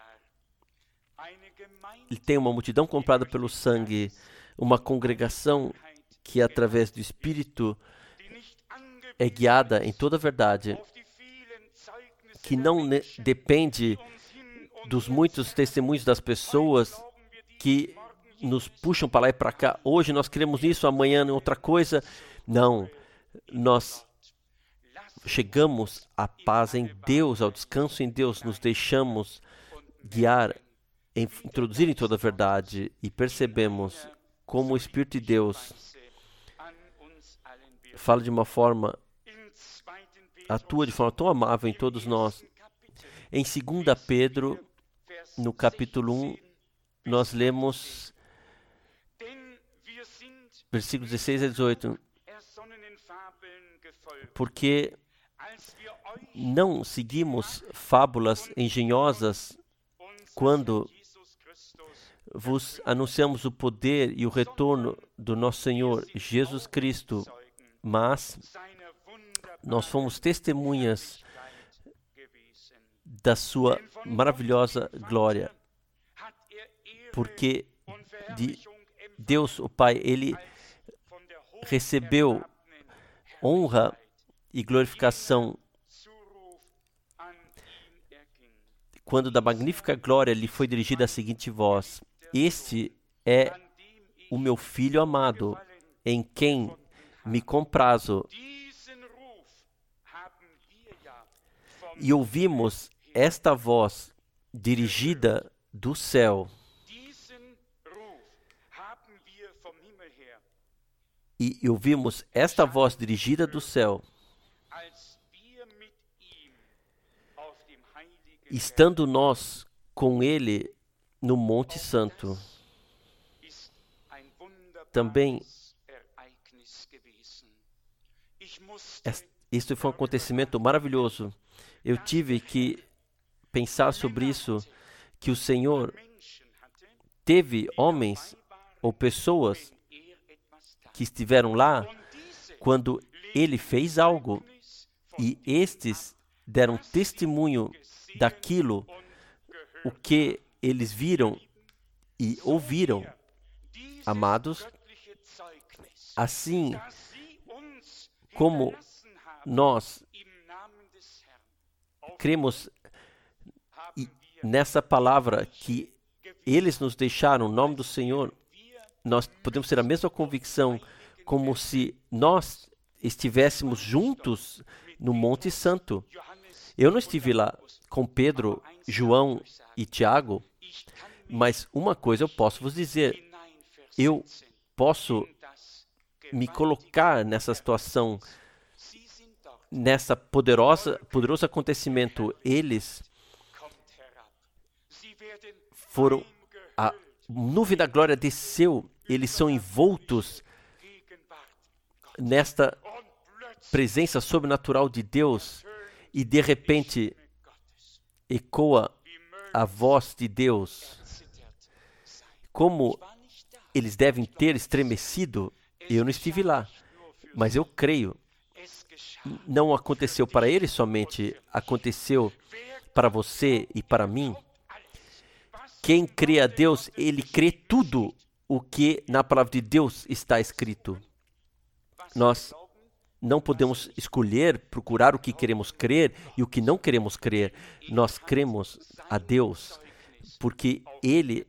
Ele tem uma multidão comprada pelo sangue, uma congregação que, através do Espírito, é guiada em toda a verdade, que não ne- depende dos muitos testemunhos das pessoas que nos puxam para lá e para cá. Hoje nós queremos isso, amanhã em outra coisa. Não, nós chegamos à paz em Deus, ao descanso em Deus, nos deixamos guiar, em, introduzir em toda a verdade e percebemos como o Espírito de Deus fala de uma forma, atua de forma tão amável em todos nós. Em segunda Pedro, no capítulo um, nós lemos versículos dezesseis a dezoito. Porque não seguimos fábulas engenhosas quando vos anunciamos o poder e o retorno do nosso Senhor Jesus Cristo, mas nós fomos testemunhas da sua maravilhosa glória, porque de Deus, o Pai, Ele recebeu honra e glorificação quando da magnífica glória lhe foi dirigida a seguinte voz: Este é o meu Filho amado, em quem me comprazo. E ouvimos esta voz dirigida do céu. E ouvimos esta voz dirigida do céu, estando nós com Ele no Monte Santo. Também, isso foi um acontecimento maravilhoso. Eu tive que pensar sobre isso, que o Senhor teve homens ou pessoas que estiveram lá quando Ele fez algo, e estes deram testemunho daquilo o que eles viram e ouviram. Amados, assim como nós cremos nessa palavra que eles nos deixaram, no nome do Senhor, nós podemos ter a mesma convicção como se nós estivéssemos juntos no Monte Santo. Eu não estive lá com Pedro, João e Tiago, mas uma coisa eu posso vos dizer: eu posso me colocar nessa situação, nessa poderosa, poderoso acontecimento. Eles foram, a nuvem da glória desceu, eles são envoltos nesta presença sobrenatural de Deus, e de repente ecoa a voz de Deus. Como eles devem ter estremecido, eu não estive lá, mas eu creio. Não aconteceu para eles somente, aconteceu para você e para mim. Quem crê a Deus, ele crê tudo o que na palavra de Deus está escrito. Nós não podemos escolher, procurar o que queremos crer e o que não queremos crer. Nós cremos a Deus porque Ele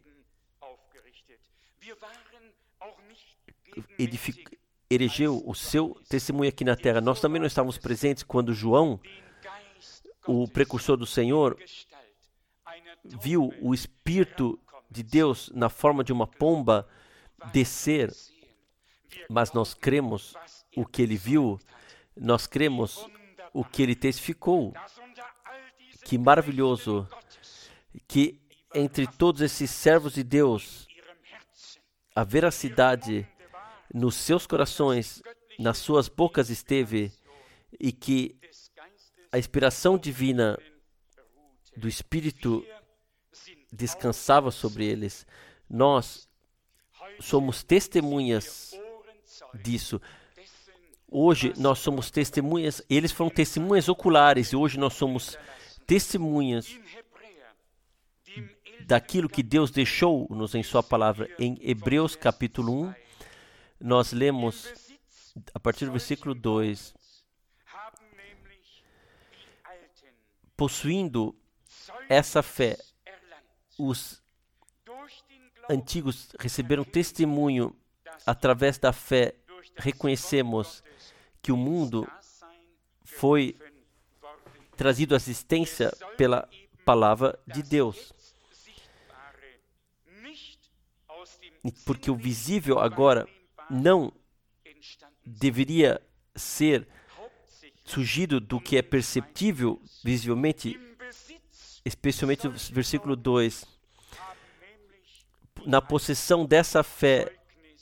edific... erigeu o seu testemunho aqui na terra. Nós também não estávamos presentes quando João, o precursor do Senhor, viu o Espírito de Deus na forma de uma pomba descer, mas nós cremos o que ele viu, nós cremos o que ele testificou. Que maravilhoso que entre todos esses servos de Deus, a veracidade nos seus corações, nas suas bocas esteve, e que a inspiração divina do Espírito descansava sobre eles. Nós somos testemunhas disso. Hoje nós somos testemunhas, eles foram testemunhas oculares, e hoje nós somos testemunhas daquilo que Deus deixou-nos em sua palavra. Em Hebreus capítulo um, nós lemos a partir do versículo dois: possuindo essa fé, os antigos receberam testemunho. Através da fé, reconhecemos que o mundo foi trazido à existência pela palavra de Deus. porque o visível agora não deveria ser surgido do que é perceptível visivelmente, especialmente o versículo dois. Na possessão dessa fé,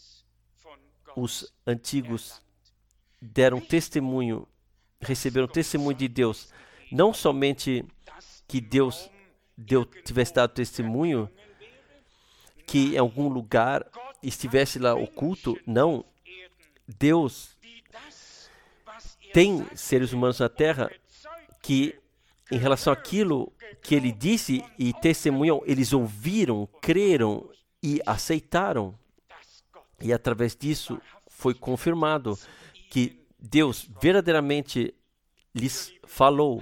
os antigos deram testemunho, receberam testemunho de Deus. Não somente que Deus deu, tivesse dado testemunho, que em algum lugar estivesse lá oculto. Não. Deus tem seres humanos na Terra que, em relação àquilo que Ele disse e testemunham, eles ouviram, creram e aceitaram. E através disso foi confirmado que Deus verdadeiramente lhes falou.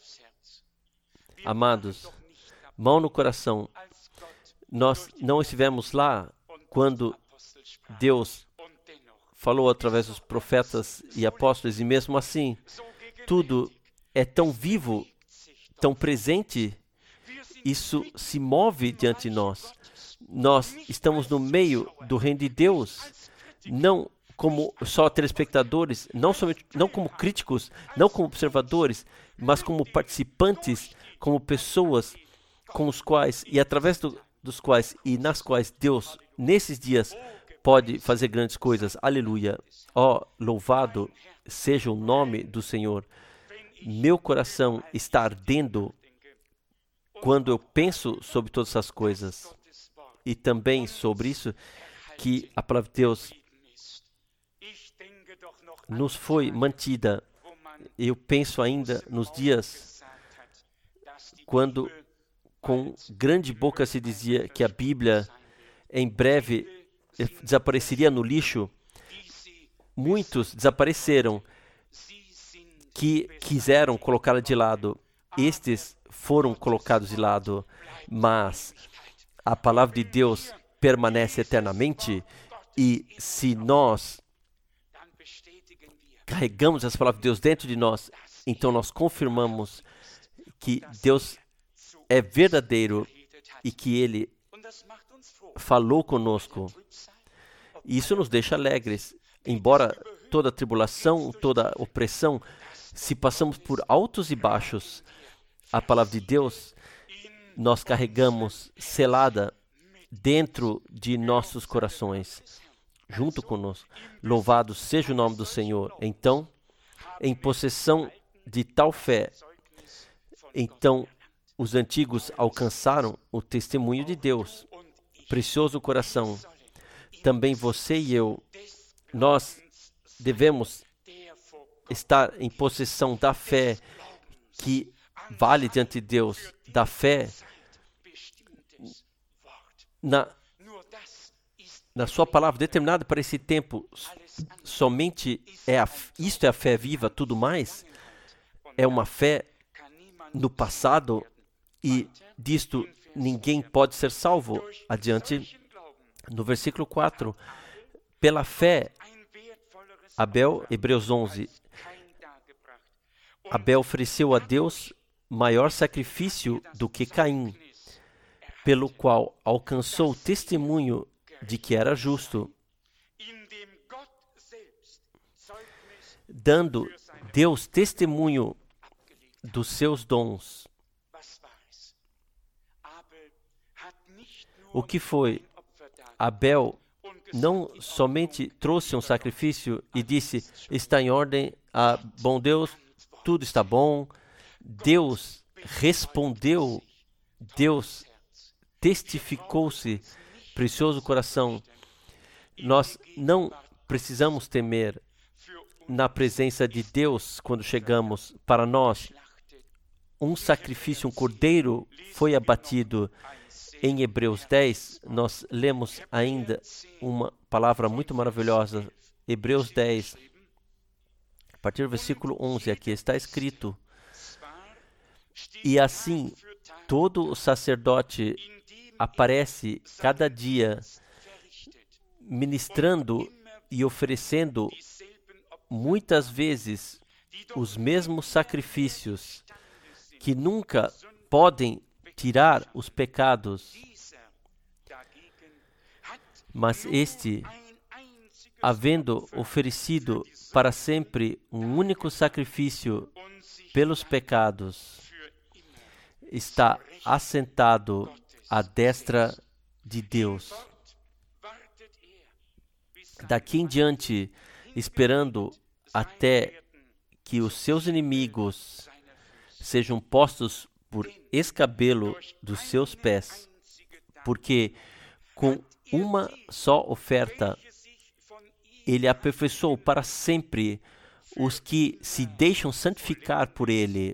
Amados, mão no coração, nós não estivemos lá quando Deus falou através dos profetas e apóstolos, e mesmo assim, tudo é tão vivo, tão presente, isso se move diante de nós. Nós estamos no meio do reino de Deus, não como só telespectadores, não, somente, não como críticos, não como observadores, mas como participantes, como pessoas com os quais, e através do, dos quais e nas quais Deus, nesses dias, pode fazer grandes coisas. Aleluia. Ó, oh, louvado seja o nome do Senhor. Meu coração está ardendo quando eu penso sobre todas essas coisas. E também sobre isso, que a palavra de Deus nos foi mantida. Eu penso ainda nos dias quando com grande boca se dizia que a Bíblia em breve desapareceria no lixo. Muitos desapareceram que quiseram colocá-la de lado. Estes foram colocados de lado, mas a palavra de Deus permanece eternamente, e se nós carregamos essa palavra de Deus dentro de nós, então nós confirmamos que Deus é verdadeiro e que Ele falou conosco. Isso nos deixa alegres. Embora toda tribulação, toda opressão, se passamos por altos e baixos, a palavra de Deus nós carregamos selada dentro de nossos corações, junto conosco. Louvado seja o nome do Senhor. Então, em possessão de tal fé, então os antigos alcançaram o testemunho de Deus. Precioso coração. Também você e eu, nós devemos estar em possessão da fé que vale diante de Deus, da fé na, na sua palavra determinada para esse tempo. Somente é a, isto é a fé viva, tudo mais é uma fé no passado, e disto ninguém pode ser salvo. Adiante, no versículo quatro, pela fé, Abel, Hebreus onze, Abel ofereceu a Deus maior sacrifício do que Caim, pelo qual alcançou o testemunho de que era justo, dando Deus testemunho dos seus dons. O que foi? Abel não somente trouxe um sacrifício e disse, está em ordem, ah, bom Deus, tudo está bom. Deus respondeu, Deus testificou-se, precioso coração. Nós não precisamos temer na presença de Deus quando chegamos. Para nós, um sacrifício, um cordeiro foi abatido. Em Hebreus dez, nós lemos ainda uma palavra muito maravilhosa. Hebreus dez, a partir do versículo onze, aqui está escrito: e assim, todo o sacerdote aparece cada dia, ministrando e oferecendo muitas vezes os mesmos sacrifícios, que nunca podem tirar os pecados. Mas este, havendo oferecido para sempre um único sacrifício pelos pecados, está assentado à destra de Deus. Daqui em diante, esperando até que os seus inimigos sejam postos por escabelo dos seus pés, porque com uma só oferta ele aperfeiçoou para sempre os que se deixam santificar por ele,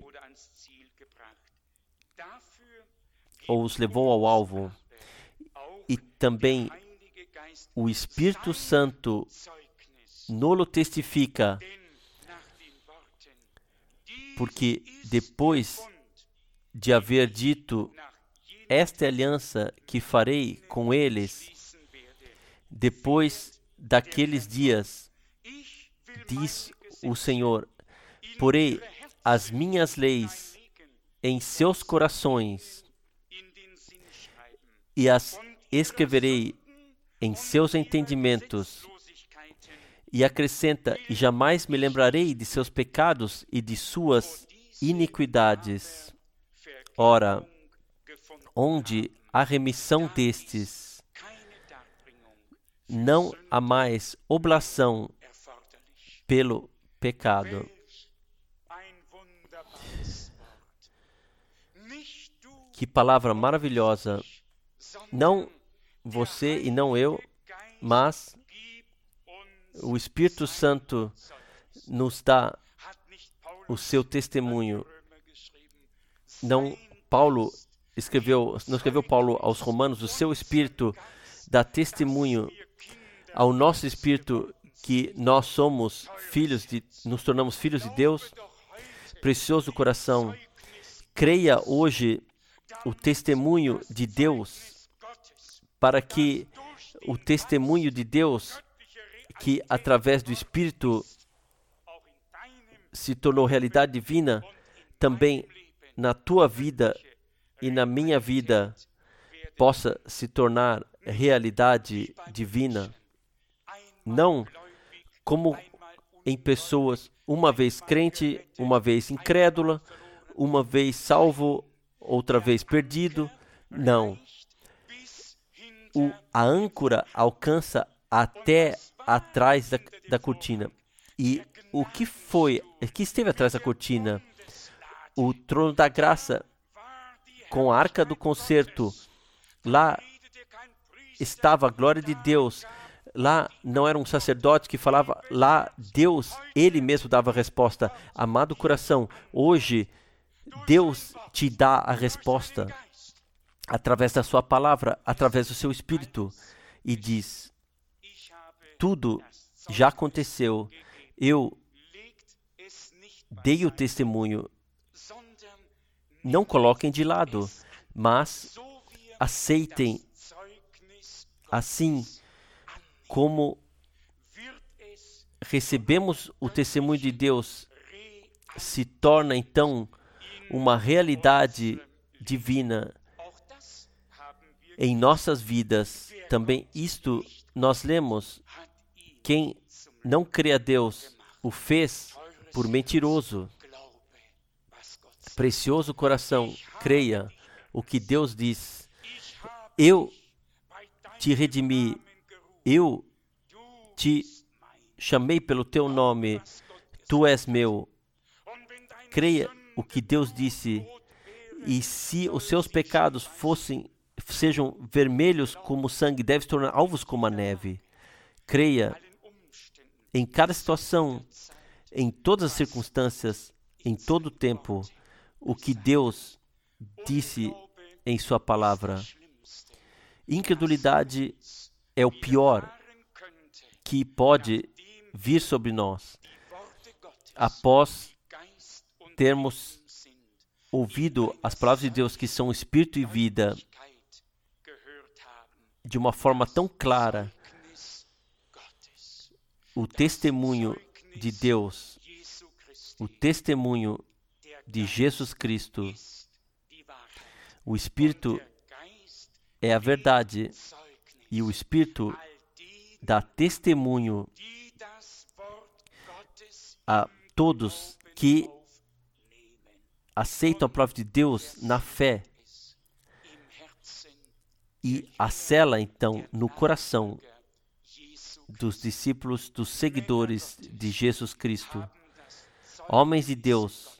ou os levou ao alvo. E também o Espírito Santo nolo testifica, porque depois de haver dito, esta é a aliança que farei com eles, depois daqueles dias, diz o Senhor, porei as minhas leis em seus corações e as escreverei em seus entendimentos. E acrescenta, e jamais me lembrarei de seus pecados e de suas iniquidades. Ora, onde há remissão destes, não há mais oblação pelo pecado. Que palavra maravilhosa! Não você e não eu, mas o Espírito Santo nos dá o seu testemunho. Não Paulo escreveu, não escreveu Paulo aos Romanos, o seu Espírito dá testemunho ao nosso espírito que nós somos filhos de, nos tornamos filhos de Deus. Precioso coração, creia hoje o testemunho de Deus, para que o testemunho de Deus, que através do Espírito se tornou realidade divina, também na tua vida e na minha vida possa se tornar realidade divina. Não como em pessoas, uma vez crente, uma vez incrédula, uma vez salvo, outra vez perdido. Não. O, a âncora alcança até atrás da, da cortina. E o que foi, o que esteve atrás da cortina? O trono da graça com a arca do concerto. Lá estava a glória de Deus. Lá não era um sacerdote que falava, lá Deus, Ele mesmo dava a resposta. Amado coração, hoje Deus te dá a resposta através da sua palavra, através do seu Espírito, e diz, tudo já aconteceu, eu dei o testemunho. Não coloquem de lado, mas aceitem. Assim como recebemos o testemunho de Deus, se torna então uma realidade divina em nossas vidas. Também isto nós lemos, quem não crê a Deus o fez por mentiroso. Precioso coração, creia o que Deus diz. Eu te redimi, eu te chamei pelo teu nome, tu és meu. Creia o que Deus disse, e se os seus pecados fossem, sejam vermelhos como sangue, deve se tornar alvos como a neve. Creia em cada situação, em todas as circunstâncias, em todo o tempo, o que Deus disse em sua palavra. Incredulidade é o pior que pode vir sobre nós após termos ouvido as palavras de Deus, que são espírito e vida, de uma forma tão clara. O testemunho de Deus, o testemunho de Jesus Cristo, o Espírito é a verdade, e o Espírito dá testemunho a todos que aceitam a palavra de Deus na fé e a sela, então, no coração dos discípulos, dos seguidores de Jesus Cristo. Homens de Deus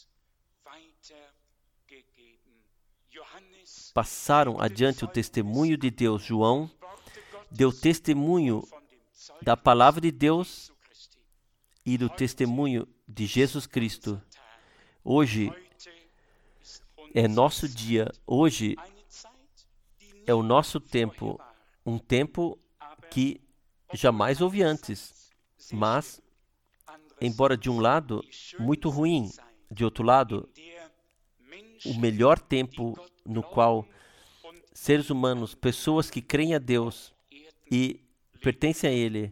passaram adiante o testemunho de Deus. João deu testemunho da palavra de Deus e do testemunho de Jesus Cristo. Hoje é nosso dia, hoje é o nosso tempo, um tempo que jamais houve antes, mas, embora de um lado muito ruim, de outro lado, o melhor tempo no qual seres humanos, pessoas que creem a Deus e pertencem a Ele,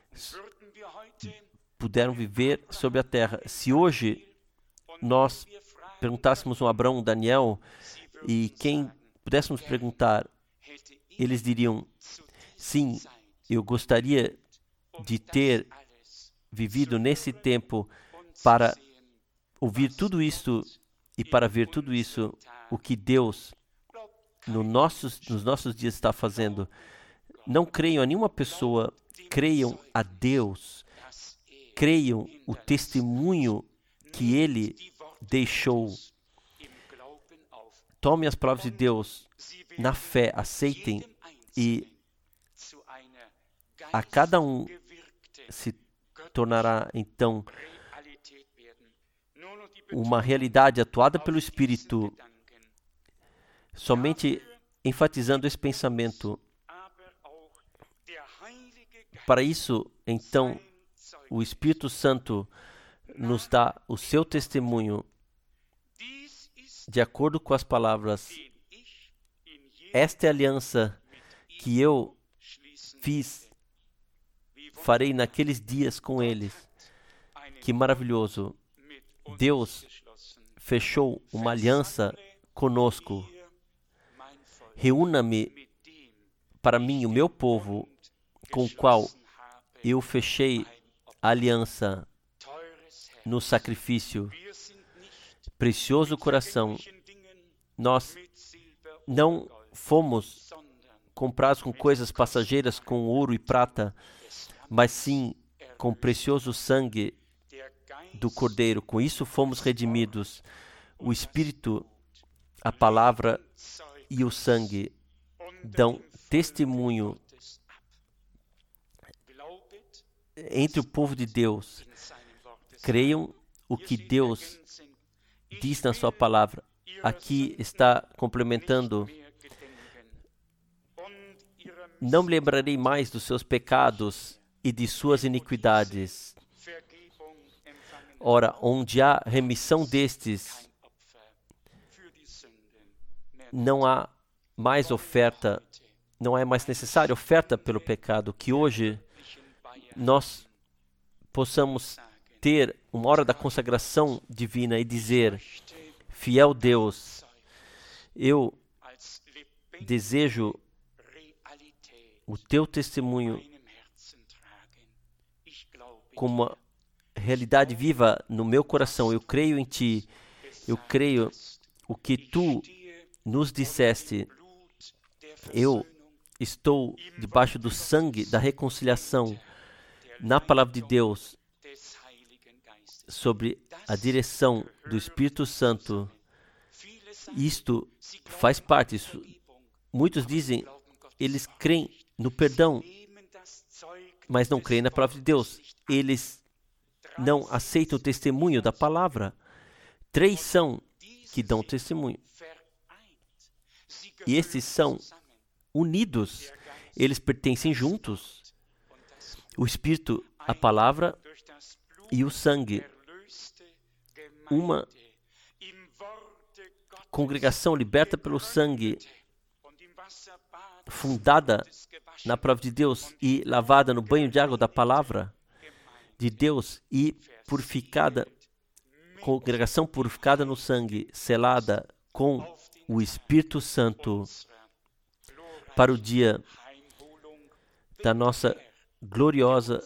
puderam viver sobre a terra. Se hoje nós perguntássemos a Abraão, Daniel, e quem pudéssemos perguntar, eles diriam, sim, eu gostaria de ter vivido nesse tempo para ouvir tudo isso e para ver tudo isso, o que Deus no nossos, nos nossos dias está fazendo. Não creiam a nenhuma pessoa, creiam a Deus, creiam o testemunho que Ele deixou. Tomem as palavras de Deus na fé, aceitem, e a cada um se tornará, então, uma realidade atuada pelo Espírito. Somente enfatizando esse pensamento. Para isso, então, o Espírito Santo nos dá o seu testemunho de acordo com as palavras. Esta é a aliança que eu fiz, farei naqueles dias com eles. Que maravilhoso! Deus fechou uma aliança conosco. Reúna-me para mim, o meu povo, com o qual eu fechei a aliança no sacrifício. Precioso coração, nós não fomos comprados com coisas passageiras, com ouro e prata, mas sim com precioso sangue do Cordeiro. Com isso fomos redimidos. O Espírito, a palavra e o sangue dão testemunho entre o povo de Deus. Creiam o que Deus diz na sua palavra. Aqui está complementando. Não me lembrarei mais dos seus pecados e de suas iniquidades. Ora, onde há remissão destes, não há mais oferta, não é mais necessária oferta pelo pecado. Que hoje nós possamos ter uma hora da consagração divina e dizer: fiel Deus, eu desejo o teu testemunho como uma realidade viva no meu coração. Eu creio em ti, eu creio o que tu nos disseste. Eu estou debaixo do sangue da reconciliação na palavra de Deus, sobre a direção do Espírito Santo. Isto faz parte. Isso, muitos dizem, eles creem no perdão, mas não creem na palavra de Deus. Eles não aceitam o testemunho da palavra. Três são que dão testemunho. E esses são unidos. Eles pertencem juntos. O Espírito, a palavra e o sangue. Uma congregação liberta pelo sangue, fundada na palavra de Deus e lavada no banho de água da palavra de Deus e purificada, congregação purificada no sangue, selada com o Espírito Santo para o dia da nossa gloriosa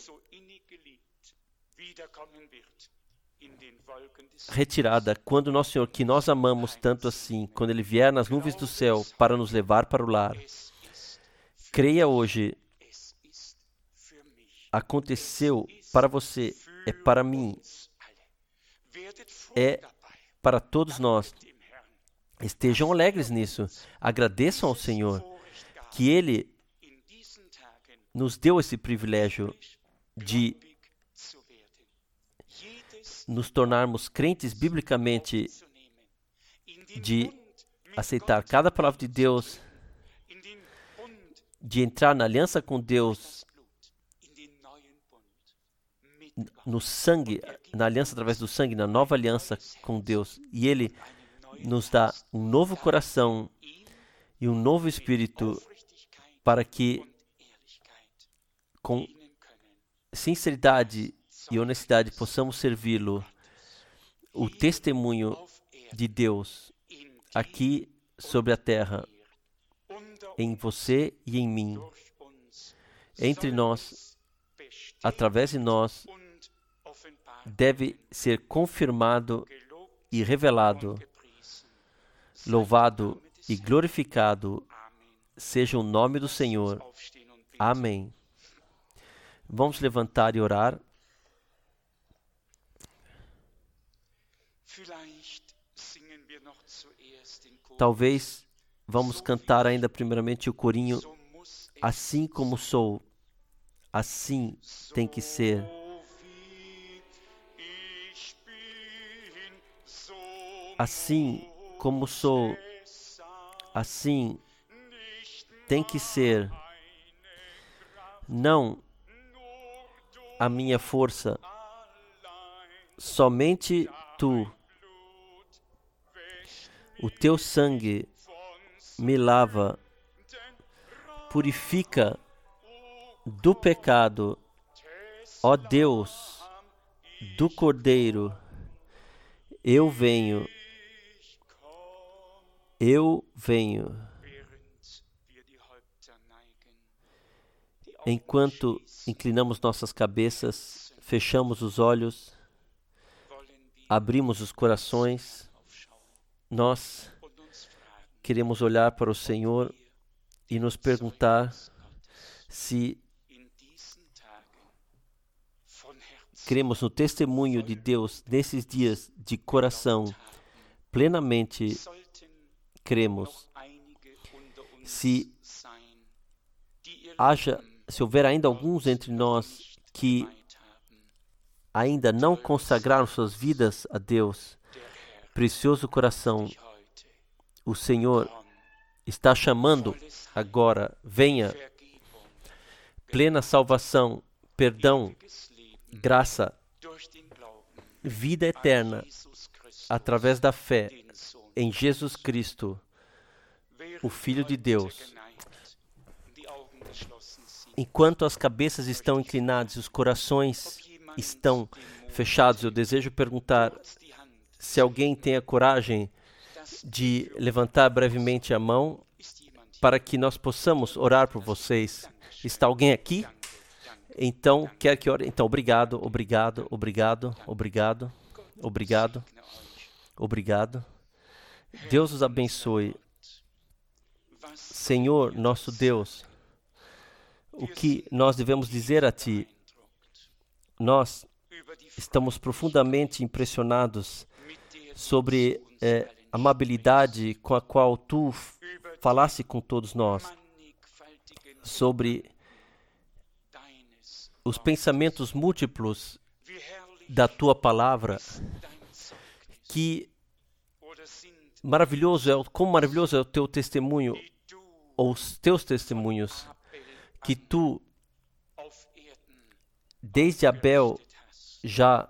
retirada, quando nosso Senhor, que nós amamos tanto assim, quando Ele vier nas nuvens do céu para nos levar para o lar. Creia hoje, aconteceu para você, é para mim, é para todos nós. Estejam alegres nisso, agradeçam ao Senhor, que Ele nos deu esse privilégio de nos tornarmos crentes biblicamente, de aceitar cada palavra de Deus, de entrar na aliança com Deus, no sangue, na aliança através do sangue, na nova aliança com Deus. E Ele nos dá um novo coração e um novo espírito para que, com sinceridade e honestidade, possamos servi-lo. O testemunho de Deus aqui sobre a terra, em você e em mim, entre nós, através de nós, deve ser confirmado e revelado. Louvado e glorificado seja o nome do Senhor. Amém. Vamos levantar e orar. Talvez vamos cantar ainda primeiramente o corinho Assim como sou, assim tem que ser. Assim como sou, assim tem que ser. Não a minha força, somente tu. O teu sangue me lava, purifica do pecado, ó Deus, do Cordeiro. Eu venho, eu venho. Enquanto inclinamos nossas cabeças, fechamos os olhos, abrimos os corações, nós queremos olhar para o Senhor e nos perguntar se cremos no testemunho de Deus nesses dias de coração. Plenamente cremos. Se haja, se houver ainda alguns entre nós que ainda não consagraram suas vidas a Deus, precioso coração, o Senhor está chamando agora. Venha. Plena salvação, perdão, graça, vida eterna, através da fé em Jesus Cristo, o Filho de Deus. Enquanto as cabeças estão inclinadas e os corações estão fechados, eu desejo perguntar se alguém tem a coragem de levantar brevemente a mão para que nós possamos orar por vocês. Está alguém aqui? Então, quer que ore? Então, obrigado, obrigado, obrigado, obrigado, obrigado, obrigado. Deus os abençoe. Senhor, nosso Deus, o que nós devemos dizer a Ti? Nós estamos profundamente impressionados sobre eh, a amabilidade com a qual Tu falaste com todos nós, sobre os pensamentos múltiplos da Tua palavra, que maravilhoso é, como maravilhoso é o Teu testemunho, ou os Teus testemunhos, que Tu, desde Abel, já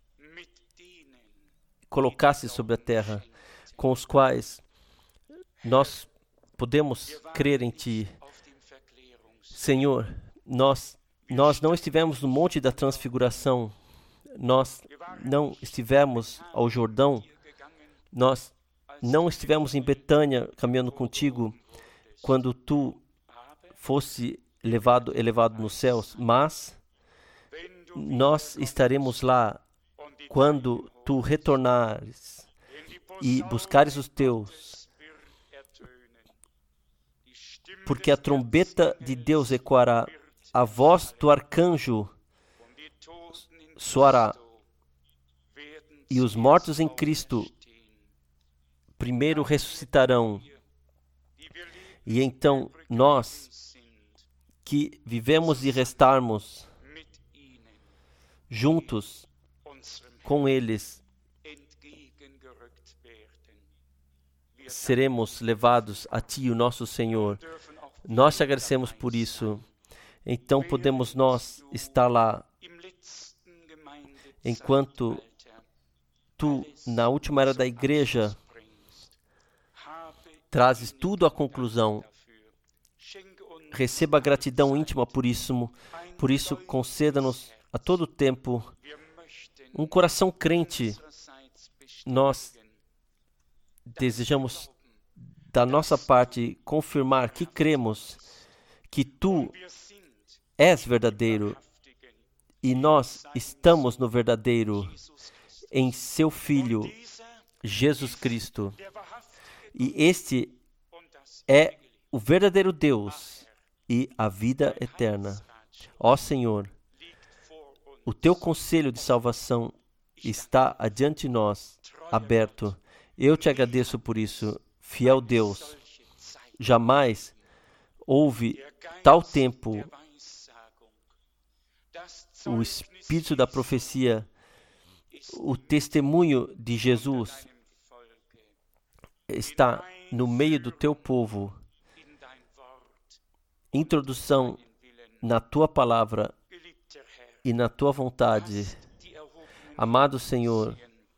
colocasse sobre a terra, com os quais nós podemos crer em Ti. Senhor, nós, nós não estivemos no Monte da Transfiguração, nós não estivemos ao Jordão, nós não estivemos em Betânia caminhando contigo quando Tu fosse elevado, elevado nos céus, mas nós estaremos lá quando tu retornares e buscares os teus, porque a trombeta de Deus ecoará, a voz do arcanjo soará, e os mortos em Cristo primeiro ressuscitarão. E então nós, que vivemos e restarmos juntos com eles, seremos levados a Ti, o nosso Senhor. Nós te agradecemos por isso. Então podemos nós estar lá, enquanto Tu, na última era da igreja, trazes tudo à conclusão. Receba a gratidão íntima por isso. Por isso, conceda-nos a todo tempo um coração crente. Nós desejamos, da nossa parte, confirmar que cremos que Tu és verdadeiro e nós estamos no verdadeiro, em Seu Filho, Jesus Cristo. E este é o verdadeiro Deus e a vida eterna. Ó Senhor, o Teu conselho de salvação está adiante de nós, aberto. Eu te agradeço por isso, fiel Deus. Jamais houve tal tempo. O Espírito da profecia, o testemunho de Jesus está no meio do Teu povo. Introdução na Tua palavra e na Tua vontade. Amado Senhor,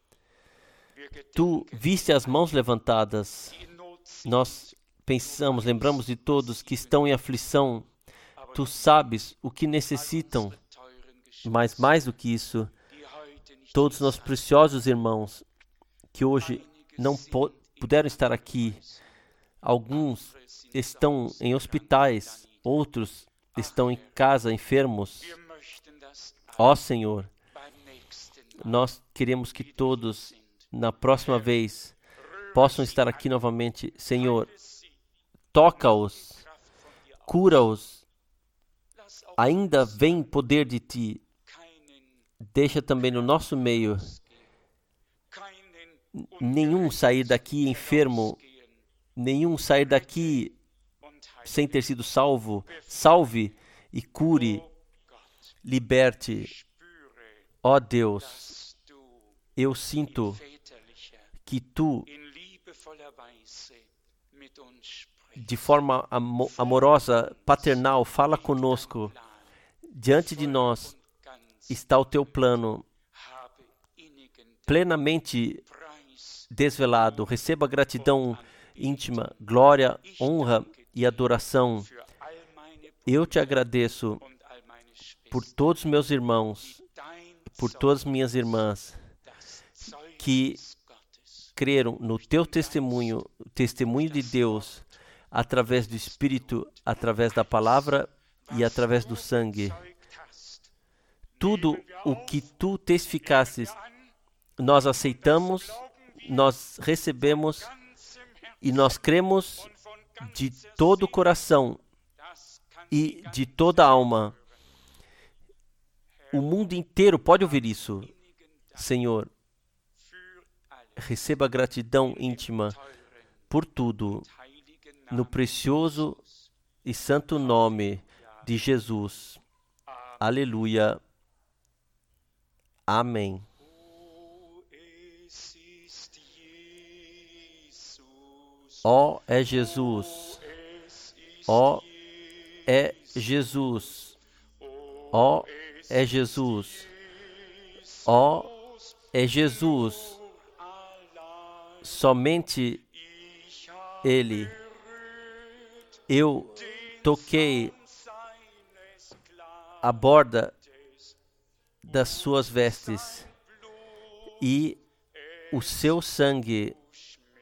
Tu viste as mãos levantadas. Nós pensamos, lembramos de todos que estão em aflição. Tu sabes o que necessitam, mas mais do que isso, todos nós preciosos irmãos que hoje não po- puderam estar aqui, alguns estão em hospitais, outros estão em casa enfermos. Ó Senhor, nós queremos que todos, na próxima vez, possam estar aqui novamente. Senhor, toca-os, cura-os. Ainda vem poder de Ti. Deixa também no nosso meio nenhum sair daqui enfermo, nenhum sair daqui sem ter sido salvo. Salve e cure, liberte. Ó Deus, eu sinto que Tu, de forma amo- amorosa, paternal, fala conosco. Diante de nós está o Teu plano plenamente desvelado. Receba gratidão íntima, glória, honra e adoração. Eu te agradeço por todos os meus irmãos, por todas as minhas irmãs que creram no Teu testemunho, o testemunho de Deus, através do Espírito, através da palavra e através do sangue. Tudo o que Tu testificasses, nós aceitamos, nós recebemos e nós cremos de todo o coração e de toda a alma. O mundo inteiro pode ouvir isso. Senhor, receba gratidão íntima por tudo, no precioso e santo nome de Jesus. Aleluia. Amém. Ó é Jesus, ó é Jesus, ó é Jesus, ó é Jesus, somente Ele. Eu toquei a borda das suas vestes e o seu sangue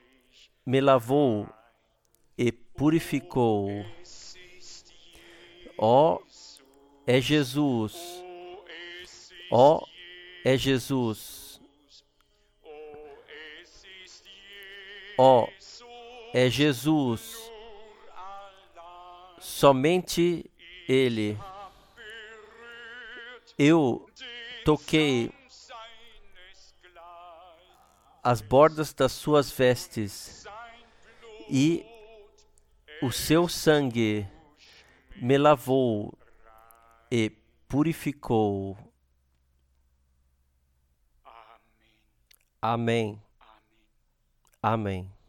me lavou e purificou. Ó, é Jesus. Ó, é Jesus. Ó, é Jesus. Somente Ele. Eu toquei as bordas das suas vestes e o seu sangue me lavou e purificou. Amém. Amém.